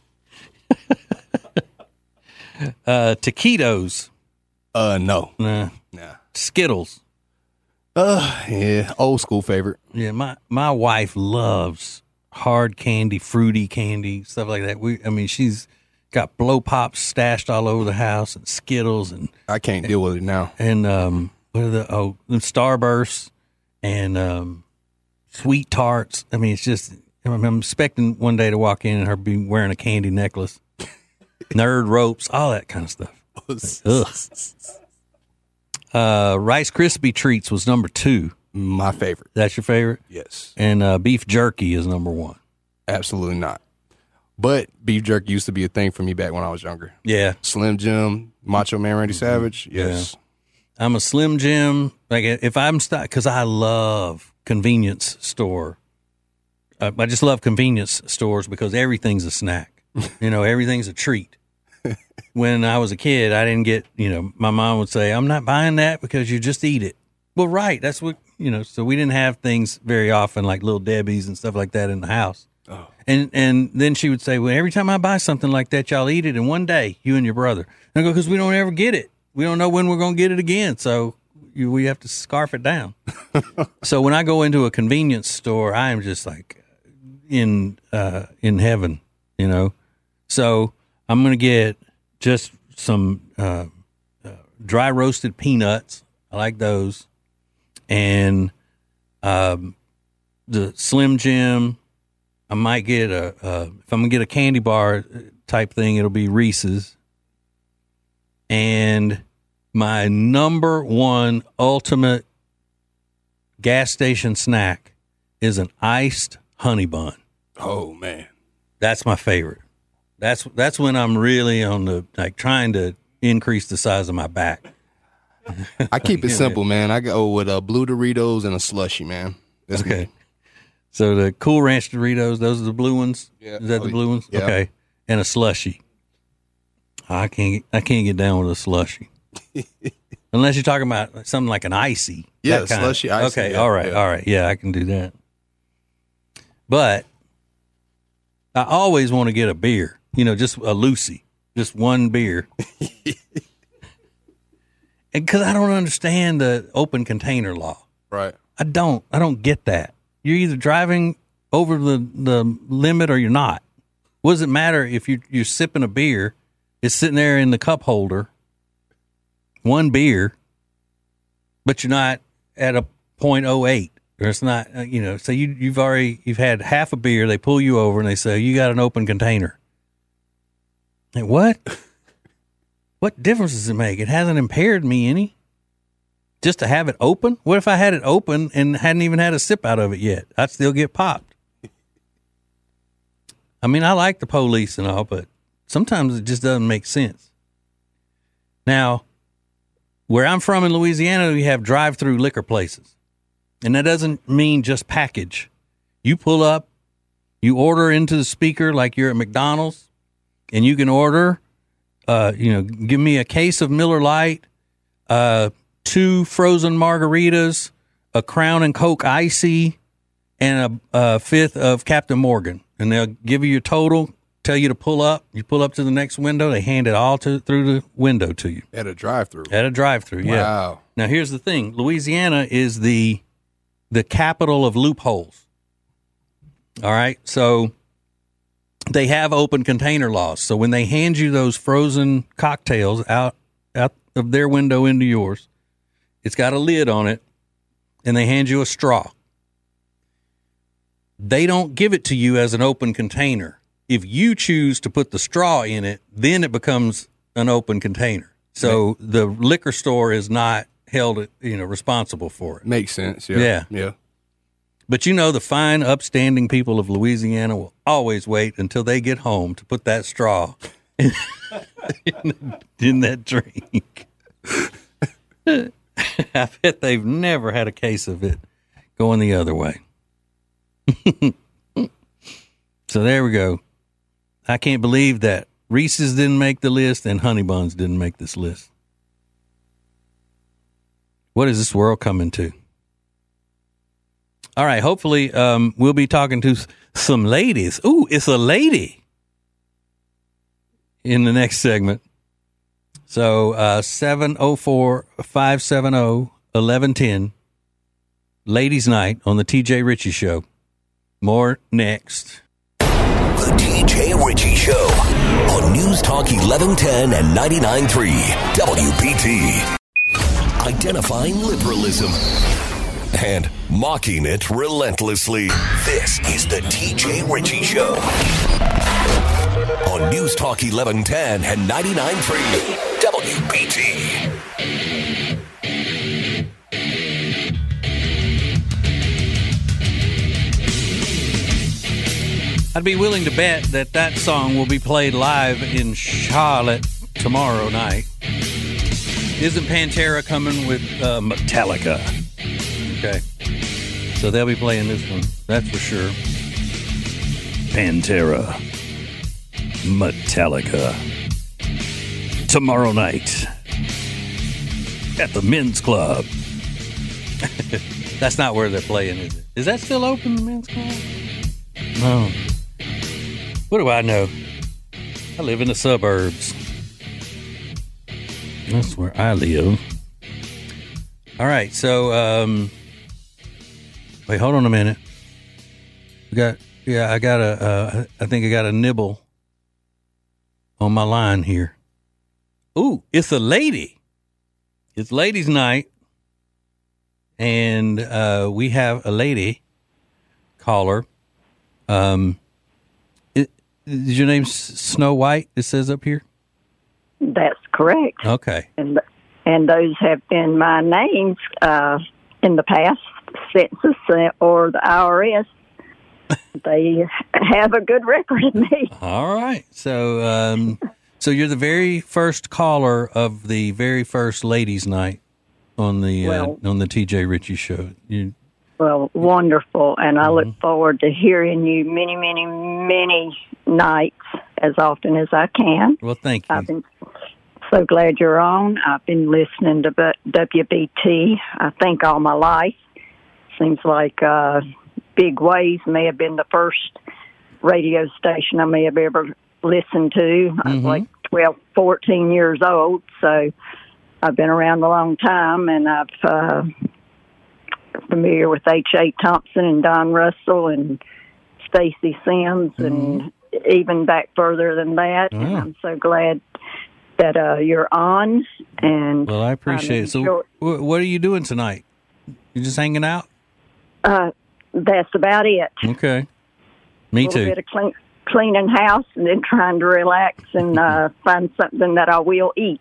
uh, taquitos. Uh, no. Nah. Nah. Skittles. Uh, yeah. Old school favorite. Yeah, my my wife loves hard candy, fruity candy, stuff like that. We, I mean, she's got blow pops stashed all over the house, and Skittles, and I can't deal with it now. and um, what are the oh, and Starbursts, and um, sweet tarts. I mean, it's just. I'm I'm expecting one day to walk in and her be wearing a candy necklace, nerd ropes, all that kind of stuff. Ugh. Uh, Rice Krispie treats was number two. My favorite. That's your favorite? Yes. And uh, beef jerky is number one. Absolutely not. But beef jerky used to be a thing for me back when I was younger. Yeah. Slim Jim, Macho Man Randy Savage. Yes. Yeah. I'm a Slim Jim. Like if I'm stuck, because I love convenience store. Uh, I just love convenience stores because everything's a snack. You know, everything's a treat. When I was a kid, I didn't get, you know, my mom would say, I'm not buying that because you just eat it. Well, right. That's what, you know, so we didn't have things very often like Little Debbie's and stuff like that in the house. Oh. And and then she would say, well, every time I buy something like that, y'all eat it in one day, you and your brother. And I go, because we don't ever get it. We don't know when we're going to get it again. So you, we have to scarf it down. So when I go into a convenience store, I am just like in uh, in heaven, you know. So I'm going to get just some uh, uh, dry roasted peanuts. I like those. And um, the Slim Jim, I might get a, uh, if I'm going to get a candy bar type thing, it'll be Reese's. And my number one ultimate gas station snack is an iced honey bun. Oh, man. That's my favorite. That's that's when I'm really on the, like, trying to increase the size of my back. I keep it simple, man. I go with uh, blue Doritos and a slushie, man. That's Okay. me. So the Cool Ranch Doritos, those are the blue ones? Yeah. Is that Oh, the blue ones? yeah. Okay. And a slushie. I can't I can't get down with a slushie. Unless you're talking about something like an icy. Yeah, that kind. slushy icy, Okay, yeah, all right, yeah. all right. Yeah, I can do that. But I always want to get a beer, you know, just a Lucy, just one beer. And because I don't understand the open container law. Right. I don't. I don't get that. You're either driving over the, the limit or you're not. What does it matter if you, you're sipping a beer, it's sitting there in the cup holder, one beer, but you're not at a point oh eight. Or it's not, uh, you know, so you, you've already, you've had half a beer, they pull you over and they say, you got an open container. Like, what? What difference does it make? It hasn't impaired me any. Just to have it open? What if I had it open and hadn't even had a sip out of it yet? I'd still get popped. I mean, I like the police and all, but sometimes it just doesn't make sense. Now, where I'm from in Louisiana, we have drive-through liquor places. And that doesn't mean just package. You pull up, you order into the speaker like you're at McDonald's, and you can order, uh, you know, give me a case of Miller Lite, uh, two frozen margaritas, a Crown and Coke Icy, and a, a fifth of Captain Morgan. and they'll give you your total, tell you to pull up. You pull up to the next window. They hand it all to through the window to you. At a drive-through. At a drive-through, yeah. Wow. Now, here's the thing. Louisiana is the the capital of loopholes. All right? So they have open container laws. So when they hand you those frozen cocktails out, out of their window into yours, it's got a lid on it, and they hand you a straw. They don't give it to you as an open container. If you choose to put the straw in it, then it becomes an open container. So the liquor store is not held, you know, responsible for it. Makes sense. Yeah. Yeah. Yeah. But you know, the fine, upstanding people of Louisiana will always wait until they get home to put that straw in, in that drink. I bet they've never had a case of it going the other way. So there we go. I can't believe that Reese's didn't make the list and Honey Buns didn't make this list. What is this world coming to? All right, hopefully um, we'll be talking to some ladies. Ooh, it's a lady in the next segment. So uh, seven oh four, five seven oh, eleven ten, Ladies Night on the T J Ritchie Show. More next. The T J Ritchie Show on News Talk eleven ten and ninety-nine point three W B T. Identifying liberalism and mocking it relentlessly. This is the T J Ritchie Show on News Talk eleven ten and ninety-nine point three W B T. I'd be willing to bet that that song will be played live in Charlotte tomorrow night. Isn't Pantera coming with uh, Metallica? Okay. So they'll be playing this one. That's for sure. Pantera. Metallica. Tomorrow night. At the men's club. That's not where they're playing, is it? Is that still open, the men's club? No. What do I know? I live in the suburbs. That's where I live. All right, so um, wait, hold on a minute. We got, yeah, I got a, uh, I think I got a nibble on my line here. Ooh, it's a lady. It's ladies' night, and uh, we have a lady caller. Um, it, is your name Snow White? It says up here. That's correct. Okay. And and those have been my names uh, in the past, census or the I R S. They have a good record of me. All right. So, um, so you're the very first caller of the very first ladies' night on the well, uh, on the T J Ritchie Show. You, well, wonderful, and I mm-hmm. look forward to hearing you many, many, many nights as often as I can. Well, thank you. I've been so glad you're on. I've been listening to W B T, I think, all my life. Seems like uh, Big Waves may have been the first radio station I may have ever listened to. Mm-hmm. I was like twelve, fourteen years old, so I've been around a long time, and I've uh, familiar with H A. Thompson and Don Russell and Stacey Sims, mm-hmm. and even back further than that. Oh. And I'm so glad that uh, you're on. And well, I appreciate it. So, w- what are you doing tonight? You just hanging out? Uh, that's about it. Okay. Me a little too. Bit of clean, cleaning house, and then trying to relax and uh, find something that I will eat.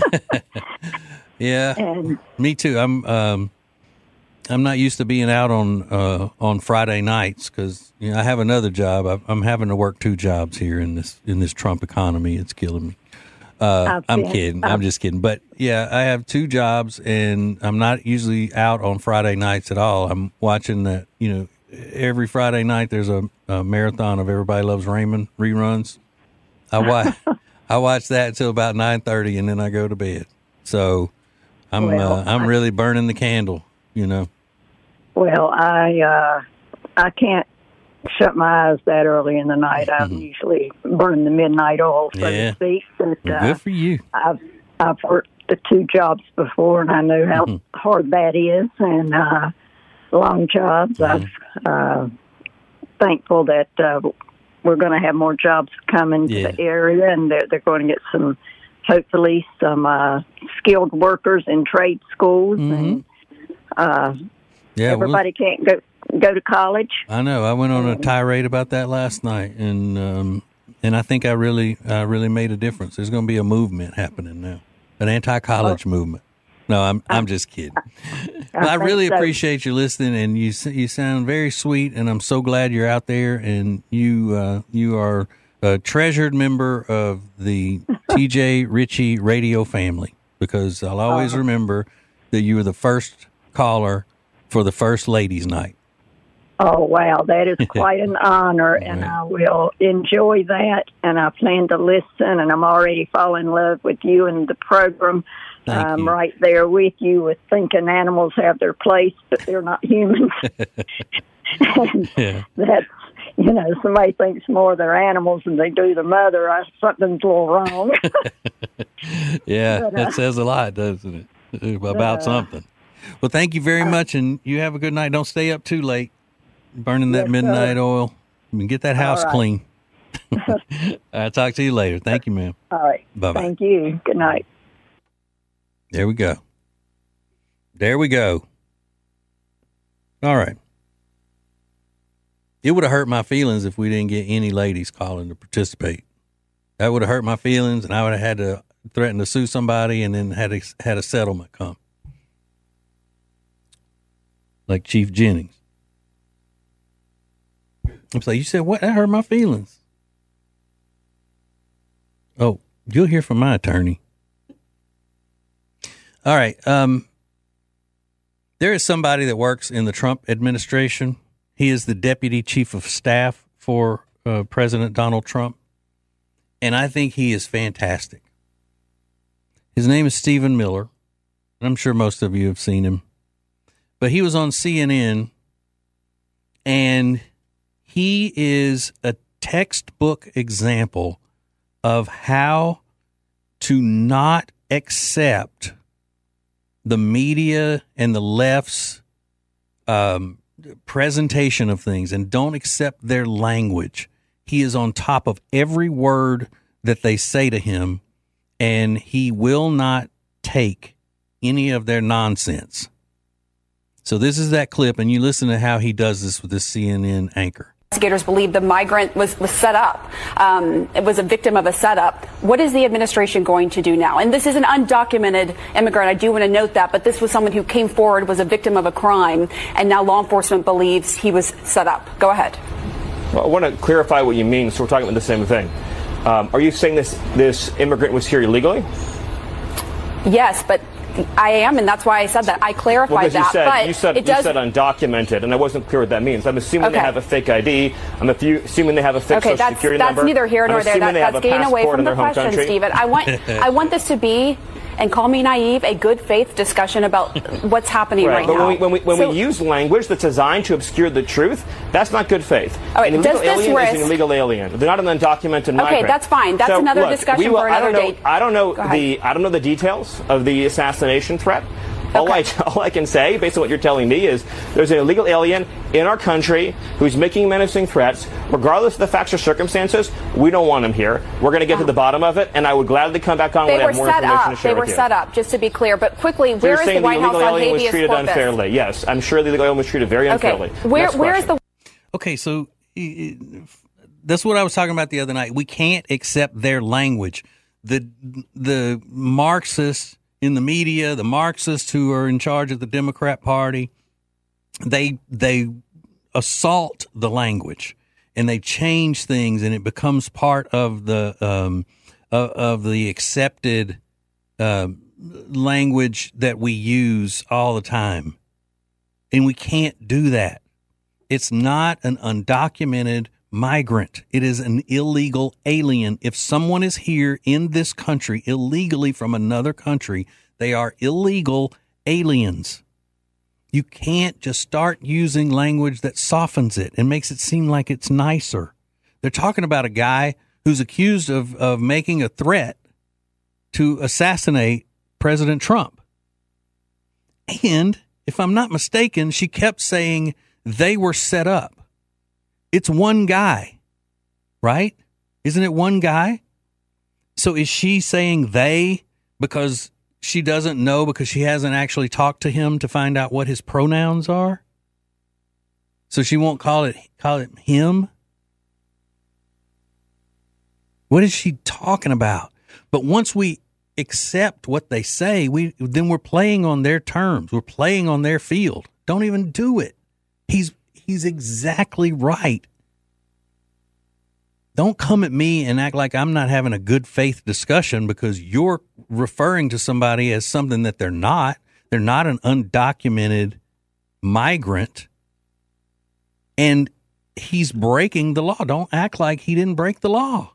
Yeah. And me too. I'm. Um, I'm not used to being out on uh, on Friday nights because you know I have another job. I, I'm having to work two jobs here in this in this Trump economy. It's killing me. Uh, I'm been, kidding. I've, I'm just kidding. But yeah, I have two jobs, and I'm not usually out on Friday nights at all. I'm watching that. You know, every Friday night there's a, a marathon of Everybody Loves Raymond reruns. I watch. I watch that until about nine thirty, and then I go to bed. So I'm well, uh, I'm really burning the candle. You know. Well, I uh, I can't shut my eyes that early in the night. I Mm-hmm. usually burn the midnight oil, so Yeah. to speak. But, Well, uh, good for you. I've I've worked the two jobs before, and I know how Mhm. hard that is, and uh, long jobs. Mhm. I'm uh, thankful that uh, we're going to have more jobs coming Yeah. to the area, and they're, they're going to get some, hopefully, some uh, skilled workers in trade schools, Mhm. and uh, Yeah, well, everybody can't go go to college. I know. I went on a tirade about that last night, and um, and I think I really, I really made a difference. There's going to be a movement happening now, an anti-college movement. No, I'm, I'm just kidding. Well, I think really so. appreciate you listening, and you, s- you sound very sweet, and I'm so glad you're out there, and you, uh, you are a treasured member of the T J Ritchie radio family, because I'll always Uh-huh. remember that you were the first caller for the first ladies' night. Oh, wow, that is quite an honor, and I will enjoy that, and I plan to listen, and I'm already falling in love with you and the program. Thank I'm you. right there with you with thinking animals have their place, but they're not humans. And Yeah. that's, you know, somebody thinks more they're animals than they do the mother. I, something's a little wrong. Yeah, But, uh, that says a lot, doesn't it, about something. Well, thank you very much, and you have a good night. Don't stay up too late burning that Yes, midnight sir. oil. And get that house right. clean. I'll talk to you later. Thank you, ma'am. All right. Bye-bye. Thank you. Good night. There we go. There we go. All right. It would have hurt my feelings if we didn't get any ladies calling to participate. That would have hurt my feelings, and I would have had to threaten to sue somebody and then had a, had a settlement come. Like Chief Jennings. I'm like, you said what? That hurt my feelings. Oh, you'll hear from my attorney. All right. Um, there is somebody that works in the Trump administration. He is the deputy chief of staff for uh, President Donald Trump. And I think he is fantastic. His name is Stephen Miller. I'm sure most of you have seen him. But he was on C N N, and he is a textbook example of how to not accept the media and the left's um, presentation of things, and don't accept their language. He is on top of every word that they say to him, and he will not take any of their nonsense. So this is that clip, and you listen to how he does this with this C N N anchor. Investigators believe the migrant was, was set up. Um, it was a victim of a setup. What is the administration going to do now? And this is an undocumented immigrant. I do want to note that, but this was someone who came forward, was a victim of a crime, and now law enforcement believes he was set up. Go ahead. Well, I want to clarify what you mean, so we're talking about the same thing. Um, are you saying this this immigrant was here illegally? Yes, but I am, and that's why I said that. I clarified Well, because that. you said, but you said, it you does, said undocumented, and I wasn't clear what that means. I'm assuming Okay. they have a fake I D. I'm assuming they have a fake Okay, social that's, security that's number. neither here nor I'm there. assuming That, they have that's a getting away passport from in the their home question, country. Stephen. I want, I want this to be, and call me naive, a good faith discussion about what's happening right, Right, but now. when we, when we, when So- we use language that's designed to obscure the truth, that's not good faith. All right, an illegal does this alien risk- is an illegal alien. They're not an undocumented migrant. that's fine. That's So, another look, discussion we will- for I don't another know, date. I don't know Go ahead. the I don't know the details of the assassination threat. All I, all I can say, based on what you're telling me, is there's an illegal alien in our country who's making menacing threats. Regardless of the facts or circumstances, we don't want him here. We're going to get to the bottom of it, and I would gladly come back on They when I were have more set information up. to share They were with you. set up, just to be clear. But quickly, So where you're is the saying White the House illegal on alien was habeas treated corpus? unfairly? Yes, I'm sure the illegal alien was treated very Okay, unfairly. where Next where is question. the Okay, so eh, eh, that's what I was talking about the other night. We can't accept their language. The the Marxists in the media, the Marxists who are in charge of the Democrat Party, they they assault the language and they change things, and it becomes part of the um, of, of the accepted uh, language that we use all the time, and we can't do that. It's not an undocumented migrant. It is an illegal alien. If someone is here in this country illegally from another country, they are illegal aliens. You can't just start using language that softens it and makes it seem like it's nicer. They're talking about a guy who's accused of, of making a threat to assassinate President Trump. And if I'm not mistaken, she kept saying they were set up. It's one guy, right? Isn't it one guy? So is she saying they because she doesn't know, because she hasn't actually talked to him to find out what his pronouns are? So she won't call it call it him? What is she talking about? But once we accept what they say, we then we're playing on their terms. We're playing on their field. Don't even do it. He's he's exactly right. Don't come at me and act like I'm not having a good faith discussion because you're referring to somebody as something that they're not. They're not an undocumented migrant. And he's breaking the law. Don't act like he didn't break the law.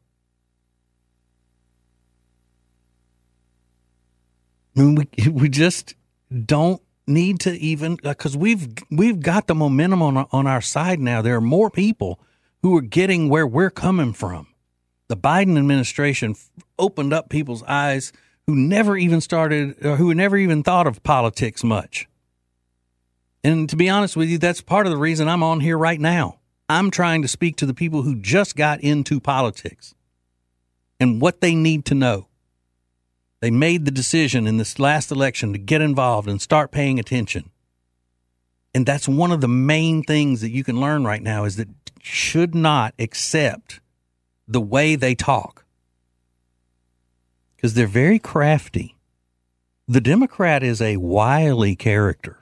I mean, we we just don't need to even, because we've we've got the momentum on on our side now. There are more people who are getting where we're coming from. The Biden administration opened up people's eyes who never even started, or who never even thought of politics much. And to be honest with you, that's part of the reason I'm on here right now. I'm trying to speak to the people who just got into politics and what they need to know. They made the decision in this last election to get involved and start paying attention. And that's one of the main things that you can learn right now, is that you should not accept the way they talk, because they're very crafty. The Democrat is a wily character.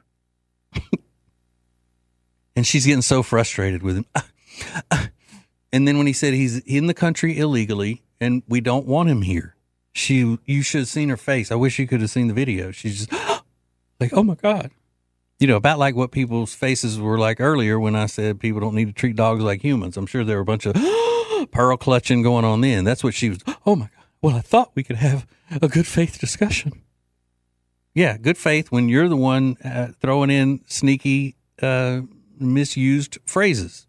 And she's getting so frustrated with him. And then when he said he's in the country illegally and we don't want him here, she, you should have seen her face. I wish you could have seen the video. She's just like, oh my God. You know, about like what people's faces were like earlier when I said people don't need to treat dogs like humans. I'm sure there were a bunch of pearl clutching going on then. That's what she was. Oh my God. Well, I thought we could have a good faith discussion. Yeah, good faith when you're the one uh, throwing in sneaky, uh, misused phrases.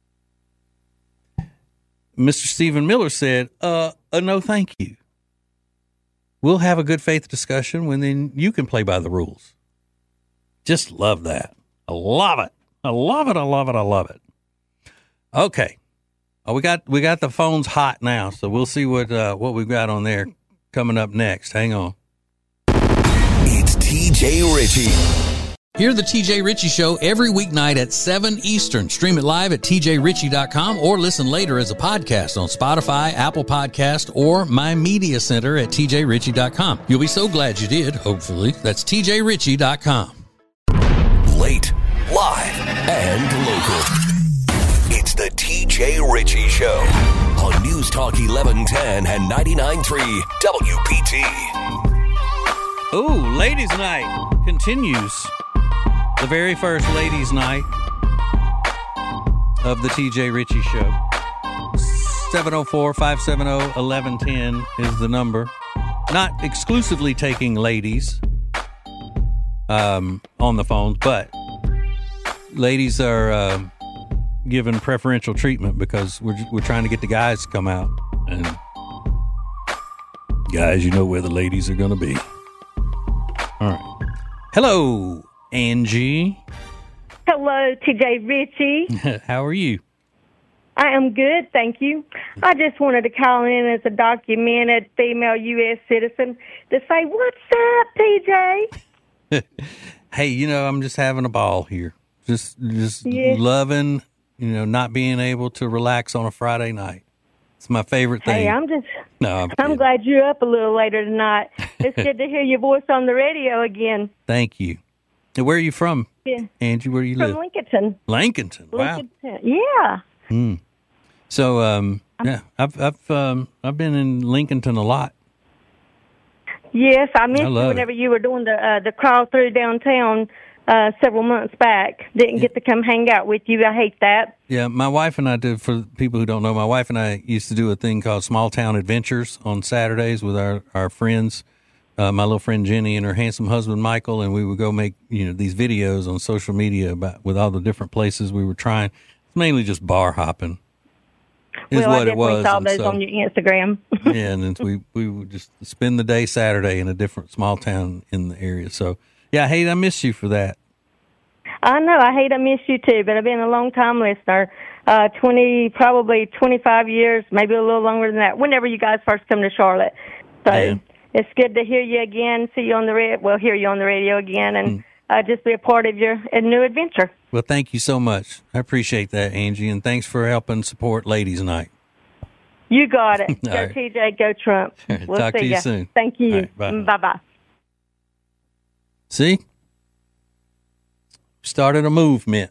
Mister Stephen Miller said, uh, uh, no, thank you. We'll have a good faith discussion when then you can play by the rules. Just love that. I love it. I love it. I love it. I love it. Okay. Oh, we got we got the phones hot now, so we'll see what uh, what we've got on there coming up next. Hang on. It's T J Ritchie. Hear the T J Ritchie Show every weeknight at seven Eastern. Stream it live at T J Ritchie dot com or listen later as a podcast on Spotify, Apple Podcast, or My Media Center at T J Ritchie dot com. You'll be so glad you did, hopefully. That's T J Ritchie dot com. Late, live, and local. It's the T J Ritchie Show on News Talk eleven ten and ninety-nine point three W P T. Ooh, Ladies Night continues. The very first Ladies Night of the T J Ritchie Show. seven oh four, five seven oh, eleven ten is the number. Not exclusively taking ladies um, on the phones, but ladies are uh, given preferential treatment because we're we're trying to get the guys to come out. And guys, you know where the ladies are going to be. All right. Hello, Angie. Hello, T J Ritchie. How are you? I am good, thank you. I just wanted to call in as a documented female U S citizen to say, what's up, T J? Hey, you know, I'm just having a ball here. Just just Yeah. loving, you know, not being able to relax on a Friday night. It's my favorite thing. Hey, I'm just, no, I'm, I'm kidding. glad you're up a little later tonight. It's good to hear your voice on the radio again. Thank you. And where are you from, Yeah. Angie? Where do you From live? Lincolnton. Lincolnton. Wow. Lincolnton. Yeah. Mm. So, um, yeah, I've I've um, I've been in Lincolnton a lot. Yes, I missed I you love whenever you were doing the uh, the crawl through downtown uh, several months back. Didn't get to come hang out with you. I hate that. Yeah, my wife and I did, for people who don't know, my wife and I used to do a thing called Small Town Adventures on Saturdays with our, our friends. uh, my little friend Jenny and her handsome husband Michael, and we would go make, you know, these videos on social media about with all the different places we were trying. It's mainly just bar hopping. Is well, what I definitely it was. saw And those so, on your Instagram. yeah, and then we we would just spend the day Saturday in a different small town in the area. So yeah, hey, I miss you for that. I know. I hate I miss you too, but I've been a long time listener. Uh, twenty, probably twenty-five years, maybe a little longer than that. Whenever you guys first come to Charlotte, so Man. It's good to hear you again. See you on the radio. Well, hear you on the radio again, and uh, just be a part of your a new adventure. Well, thank you so much. I appreciate that, Angie, and thanks for helping support Ladies Night. You got it. Go right. T J, go Trump. We'll Talk see to you ya. soon. Thank you. All right, bye. Bye bye. See? Started a movement.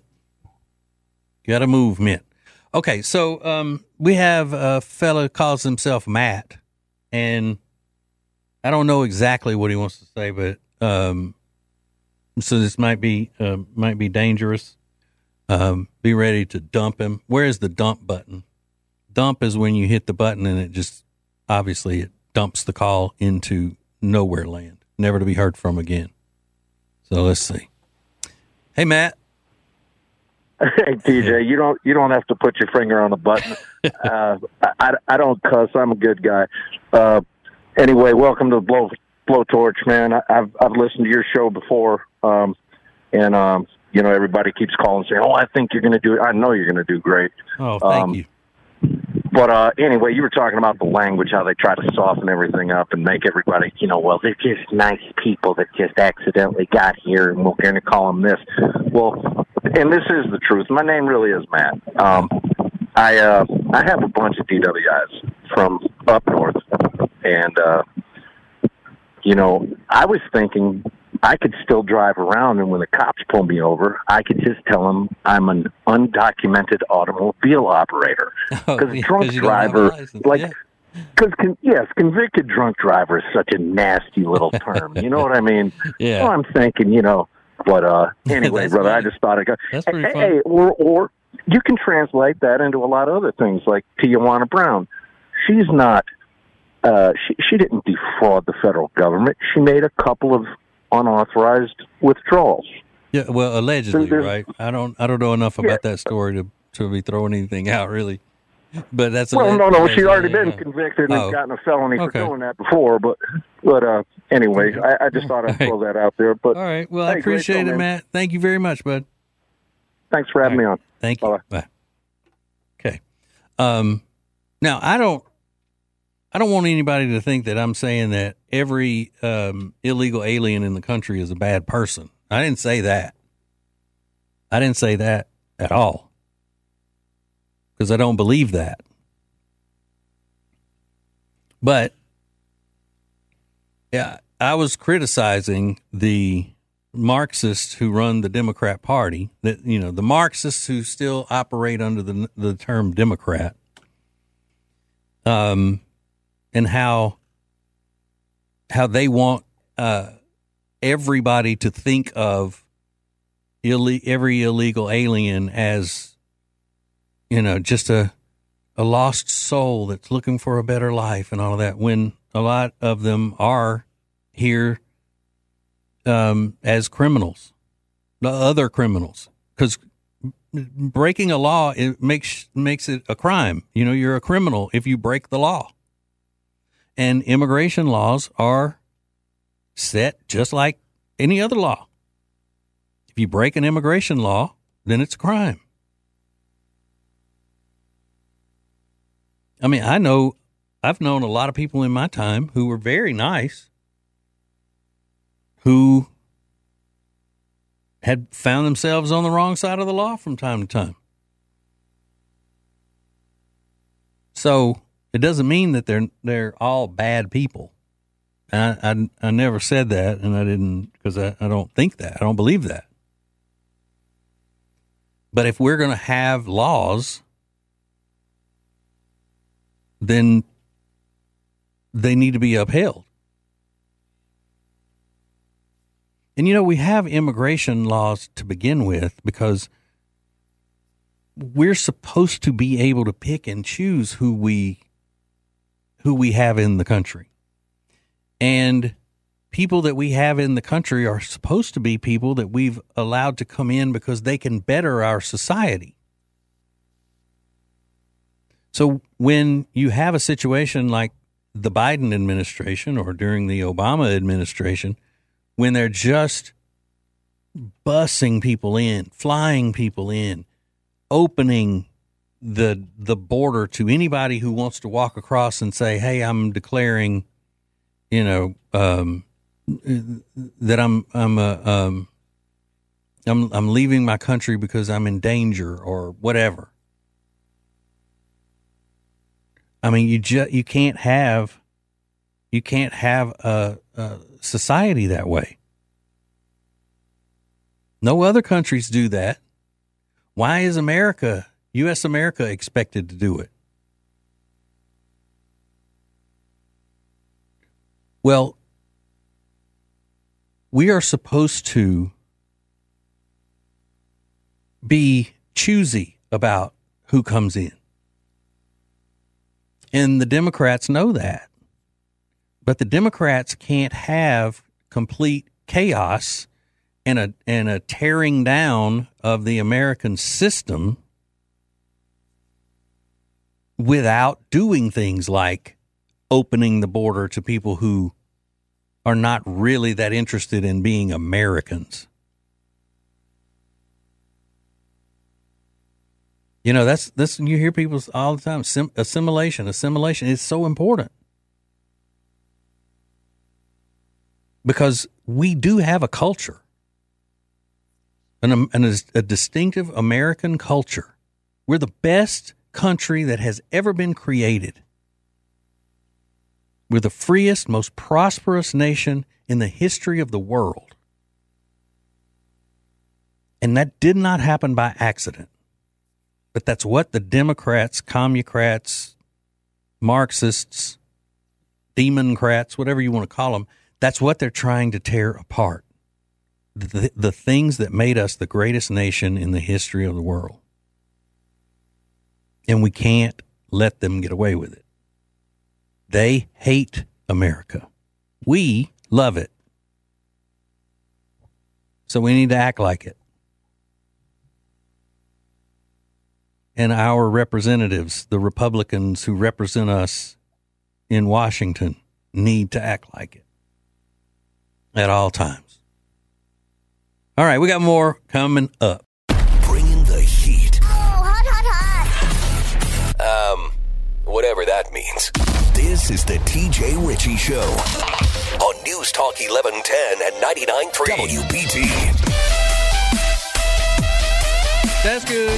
Got a movement. Okay, so um, we have a fella calls himself Matt, and I don't know exactly what he wants to say, but um, so this might be uh, might be dangerous. Um, be ready to dump him. Where is the dump button? Dump is when you hit the button and it just obviously it dumps the call into nowhere land, never to be heard from again. So let's see. Hey, Matt. Hey, T J, you don't you don't have to put your finger on the button. Uh, I, I don't cuss. I'm a good guy. Uh, anyway, welcome to the Blow Blowtorch, man. I, I've I've listened to your show before, um, and um, you know everybody keeps calling saying, "Oh, I think you're going to do it." I know you're going to do great. Oh, thank um, you. But uh, anyway, you were talking about the language, how they try to soften everything up and make everybody, you know, well, they're just nice people that just accidentally got here, and we're going to call them this. Well, and this is the truth. My name really is Matt. Um, I uh, I have a bunch of D W Is from up north, and uh, you know, I was thinking I could still drive around, and when the cops pull me over, I could just tell them I'm an undocumented automobile operator. Because Oh, a yeah, drunk 'cause you don't have a driver, license, like, yeah. because con- yes, convicted drunk driver is such a nasty little term. You know what I mean? Yeah. So I'm thinking, you know, but uh, anyway, That's brother, I funny. just thought I'd go. That's hey, pretty hey, funny. hey, or or you can translate that into a lot of other things, like Tijuana Brown. She's not. Uh, she she didn't defraud the federal government. She made a couple of unauthorized withdrawals. Yeah, well, allegedly, There's- right? I don't, I don't know enough about that story to to be throwing anything out, really. But that's Well, alleg- no, no, she'd allegedly, already been yeah. convicted and Oh. gotten a felony Okay. for doing that before. But, but uh, anyway, I, I just thought I'd throw that out there. But All right. Well, I hey, great appreciate show, it, man. Matt. Thank you very much, bud. Thanks for having me on. Thank you. Bye. Okay. Um, now I don't, I don't want anybody to think that I'm saying that every um, illegal alien in the country is a bad person. I didn't say that. I didn't say that at all, because I don't believe that. But yeah, I was criticizing the Marxists who run the Democrat Party, that, you know, the Marxists who still operate under the the term Democrat, um, and how how they want uh, everybody to think of ille- every illegal alien as, you know, just a a lost soul that's looking for a better life and all of that, when a lot of them are here um, as criminals, the other criminals, because breaking a law, it makes makes it a crime. You know, you're a criminal if you break the law. And immigration laws are set just like any other law. If you break an immigration law, then it's a crime. I mean, I know, I've known a lot of people in my time who were very nice, who had found themselves on the wrong side of the law from time to time. So it doesn't mean that they're they're all bad people. I I, I never said that, and I didn't, because I, I don't think that. I don't believe that. But if we're going to have laws, then they need to be upheld. And, you know, we have immigration laws to begin with because we're supposed to be able to pick and choose who we who we have in the country. And people that we have in the country are supposed to be people that we've allowed to come in because they can better our society. So when you have a situation like the Biden administration or during the Obama administration, when they're just busing people in, flying people in, opening the the border to anybody who wants to walk across and say, hey, I'm declaring, you know, um, that I'm I'm a, um, I'm I'm leaving my country because I'm in danger or whatever. I mean, you just you can't have you can't have a, a society that way. No other countries do that. Why is America, U S America, expected to do it? Well, we are supposed to be choosy about who comes in. And the Democrats know that. But the Democrats can't have complete chaos and a and a tearing down of the American system without doing things like opening the border to people who are not really that interested in being Americans. You know, that's this. You hear people all the time. Sim, assimilation, assimilation is so important because we do have a culture, an, an, a distinctive American culture. We're the best country that has ever been created. We're the freest, most prosperous nation in the history of the world, and that did not happen by accident. But that's what the Democrats, Commucrats, Marxists, Democrats, whatever you want to call them, that's what they're trying to tear apart. The, the things that made us the greatest nation in the history of the world. And we can't let them get away with it. They hate America. We love it. So we need to act like it. And our representatives, the Republicans who represent us in Washington, need to act like it at all times. All right, we got more coming up. Bringing the heat. Oh, hot, hot, hot. Um, whatever that means. This is the T J Ritchie Show on News Talk eleven ten and ninety-nine point three W B T. That's good.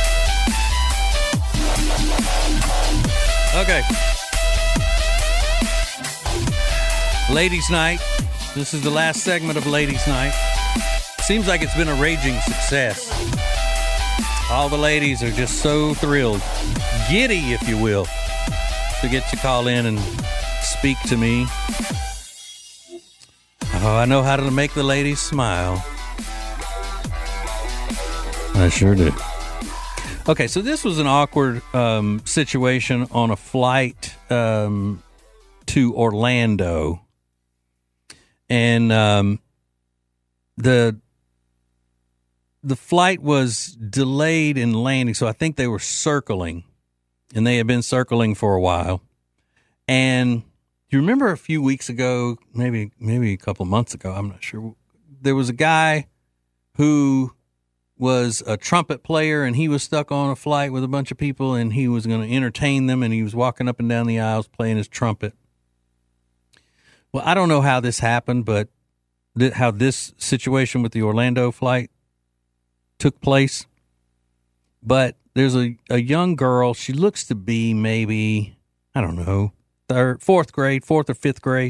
Okay. Ladies' Night. This is the last segment of Ladies' Night. Seems like it's been a raging success. All the ladies are just so thrilled, giddy, if you will, to get to call in and speak to me. Oh, I know how to make the ladies smile. I sure do. Okay, so this was an awkward um, situation on a flight um, to Orlando, and um, the the flight was delayed in landing, so I think they were circling, and they had been circling for a while. And you remember a few weeks ago, maybe maybe a couple of months ago, I'm not sure, there was a guy who was a trumpet player, and he was stuck on a flight with a bunch of people, and he was going to entertain them, and he was walking up and down the aisles playing his trumpet. Well, I don't know how this happened, but th- how this situation with the Orlando flight took place. But there's a, a young girl. She looks to be maybe, I don't know, third, fourth grade, fourth or fifth grade.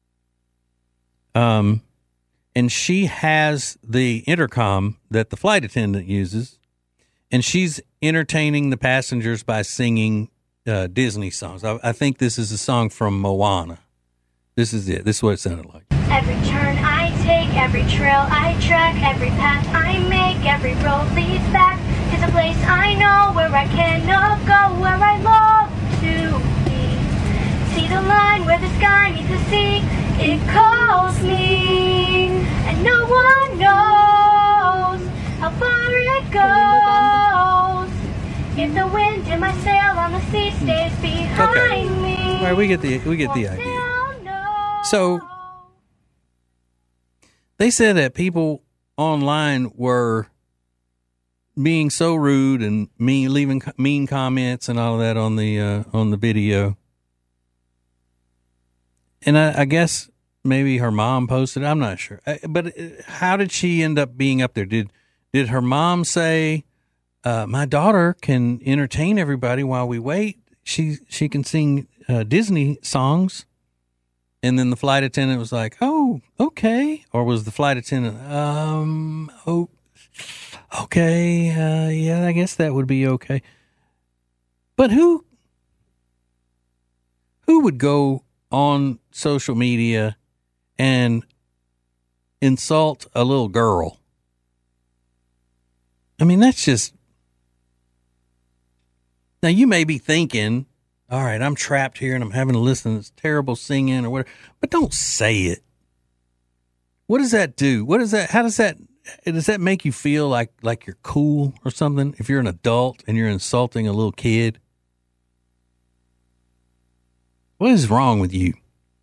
Um, And she has the intercom that the flight attendant uses, and she's entertaining the passengers by singing uh, Disney songs. I, I think this is a song from Moana. This is it. This is what it sounded like. Every turn I take, every trail I track, every path I make, every road leads back to the place I know where I cannot go, where I love to be. See the line where the sky meets the sea. It calls me, and no one knows how far it goes. If the wind in my sail on the sea stays behind Okay. me. All right, we get the we get the idea. So they said that people online were being so rude and mean, leaving co- mean comments and all of that on the uh, on the video. And I, I guess maybe her mom posted it. I'm not sure. Uh, But uh, how did she end up being up there? Did did her mom say, uh, "My daughter can entertain everybody while we wait. She she can sing uh, Disney songs." And then the flight attendant was like, "Oh, okay." Or was the flight attendant, um, oh, okay, uh, yeah, I guess that would be okay. But who, who would go on social media and insult a little girl? I mean, that's just, now you may be thinking, all right, I'm trapped here and I'm having to listen to this terrible singing or whatever, but don't say it. What does that do? What does that, how does that, does that make you feel like, like you're cool or something? If you're an adult and you're insulting a little kid, what is wrong with you?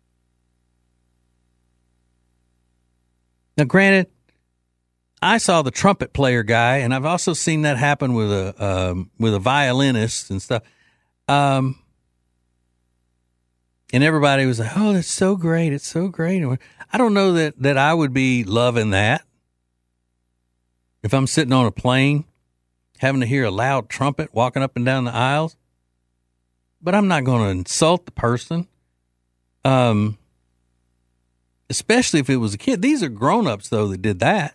Now, granted, I saw the trumpet player guy, and I've also seen that happen with a, um, with a violinist and stuff. Um, And everybody was like, "Oh, that's so great. It's so great." I don't know that, that I would be loving that. If I'm sitting on a plane, having to hear a loud trumpet walking up and down the aisles. But I'm not going to insult the person. Um, especially if it was a kid. These are grown-ups, though, that did that.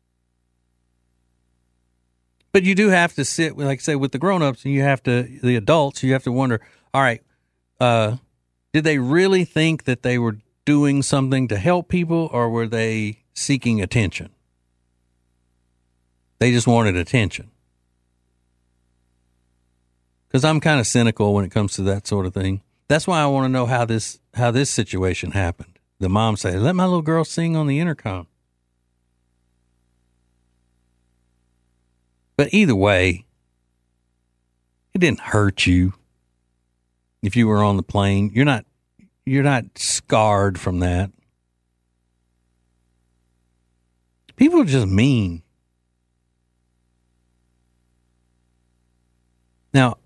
But you do have to sit, like I say, with the grown-ups, and you have to, the adults, you have to wonder, all right, uh, did they really think that they were doing something to help people, or were they seeking attention? They just wanted attention. Because I'm kind of cynical when it comes to that sort of thing. That's why I want to know how this how this situation happened. The mom said, "Let my little girl sing on the intercom." But either way, it didn't hurt you. If you were on the plane, you're not you're not scarred from that. People are just mean. Now,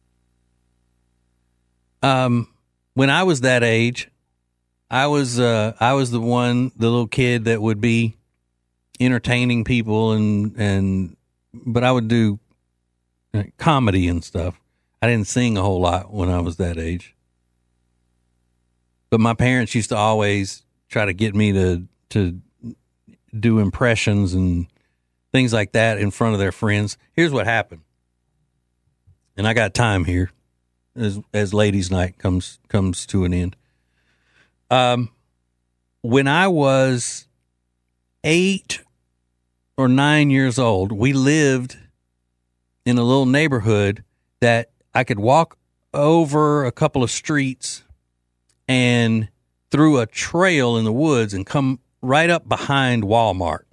um, when I was that age, I was uh, I was the one, the little kid that would be entertaining people, and and but I would do comedy and stuff. I didn't sing a whole lot when I was that age. But my parents used to always try to get me to to do impressions and things like that in front of their friends. Here's what happened. And I got time here as as ladies' night comes comes to an end. Um when I was eight or nine years old, we lived in a little neighborhood that I could walk over a couple of streets and through a trail in the woods and come right up behind Walmart.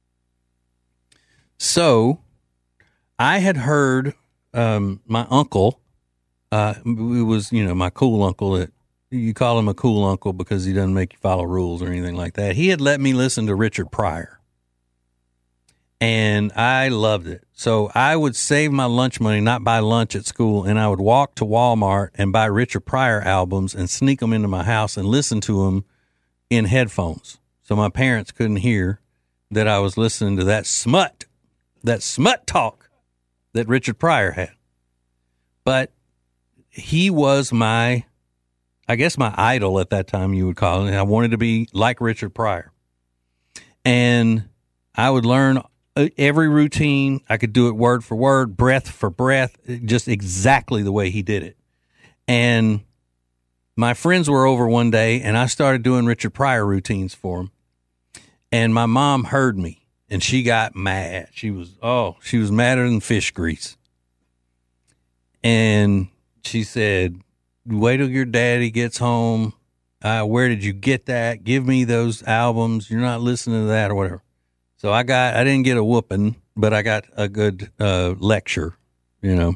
So I had heard um, my uncle, uh, it was, you know, my cool uncle, that you call him a cool uncle because he doesn't make you follow rules or anything like that. He had let me listen to Richard Pryor. And I loved it. So I would save my lunch money, not buy lunch at school, and I would walk to Walmart and buy Richard Pryor albums and sneak them into my house and listen to them in headphones. So my parents couldn't hear that I was listening to that smut, that smut talk that Richard Pryor had. But he was my, I guess my idol at that time, you would call it. And I wanted to be like Richard Pryor. And I would learn every routine. I could do it word for word, breath for breath, just exactly the way he did it. And my friends were over one day, and I started doing Richard Pryor routines for them. And my mom heard me, and she got mad. She was, oh, she was madder than fish grease. And she said, "Wait till your daddy gets home. Uh, where did you get that? Give me those albums. You're not listening to that or whatever. So I got, I didn't get a whooping, but I got a good uh, lecture, you know.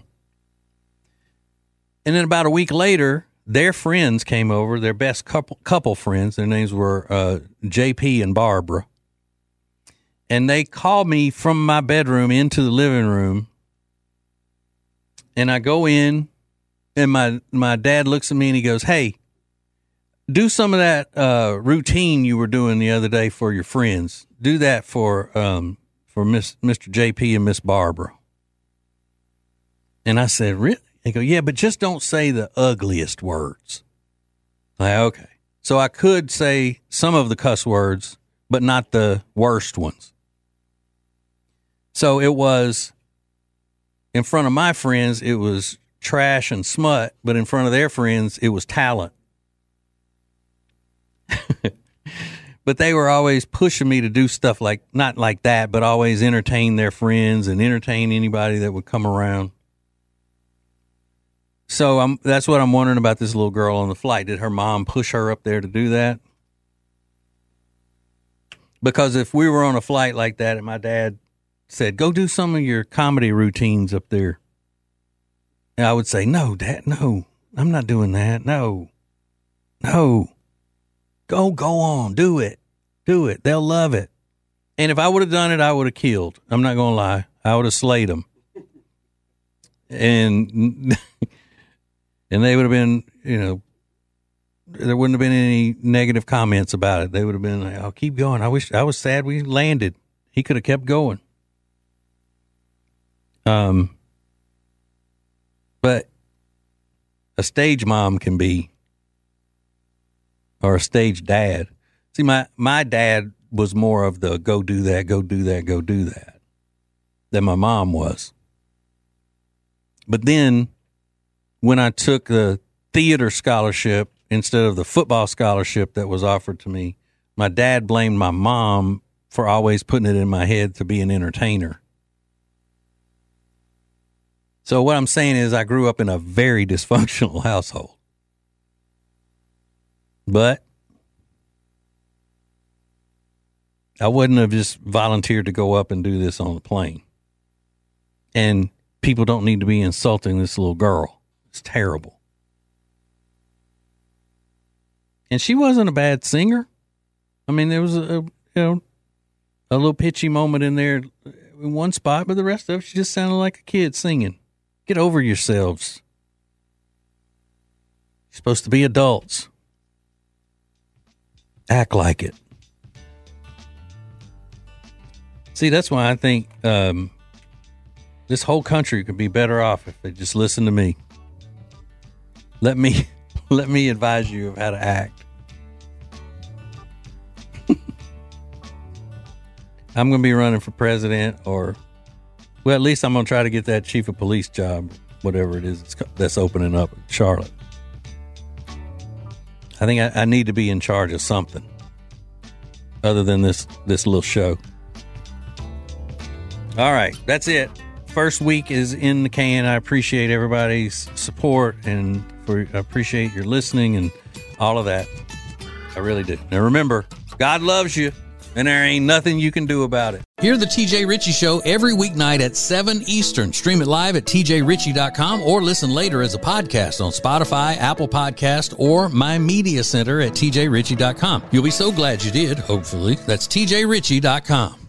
And then about a week later, their friends came over, their best couple, couple friends. Their names were uh, J P and Barbara. And they called me from my bedroom into the living room. And I go in, and my, my dad looks at me and he goes, hey, do some of that uh, routine you were doing the other day for your friends. Do that for um, for Miss Mister J P and Miss Barbara. And I said, really? They go, yeah, but just don't say the ugliest words. Like, okay. So I could say some of the cuss words, but not the worst ones. So it was, in front of my friends, it was trash and smut, but in front of their friends, it was talent. But they were always pushing me to do stuff like, not like that, but always entertain their friends and entertain anybody that would come around. So I'm, that's what I'm wondering about this little girl on the flight. Did her mom push her up there to do that? Because if we were on a flight like that and my dad said, go do some of your comedy routines up there, and I would say, no, Dad, no, I'm not doing that. No, no. Go, go on, do it, do it. They'll love it. And if I would have done it, I would have killed. I'm not going to lie. I would have slayed them. And, and they would have been, you know, there wouldn't have been any negative comments about it. They would have been like, oh, keep going. I wish, I was sad we landed. He could have kept going. Um, but a stage mom can be, or a stage dad. See, my, my dad was more of the go do that, go do that, go do that than my mom was. But then when I took the theater scholarship instead of the football scholarship that was offered to me, my dad blamed my mom for always putting it in my head to be an entertainer. So what I'm saying is I grew up in a very dysfunctional household. But I wouldn't have just volunteered to go up and do this on the plane. And people don't need to be insulting this little girl. It's terrible. And she wasn't a bad singer. I mean, there was a, you know, a little pitchy moment in there in one spot, but the rest of it, she just sounded like a kid singing. Get over yourselves. You're supposed to be adults. Act like it. See, that's why I think um, this whole country could be better off if they just listen to me. Let me let me advise you of how to act. I'm going to be running for president, or, well, at least I'm going to try to get that chief of police job, whatever it is that's opening up in Charlotte. I think I, I need to be in charge of something other than this, this little show. All right, that's it. First week is in the can. I appreciate everybody's support, and for I appreciate your listening and all of that. I really do. Now remember, God loves you, and there ain't nothing you can do about it. Hear the T J Ritchie Show every weeknight at seven Eastern. Stream it live at T J Ritchie dot com or listen later as a podcast on Spotify, Apple Podcast, or My Media Center at T J Ritchie dot com. You'll be so glad you did, hopefully. That's T J Ritchie dot com.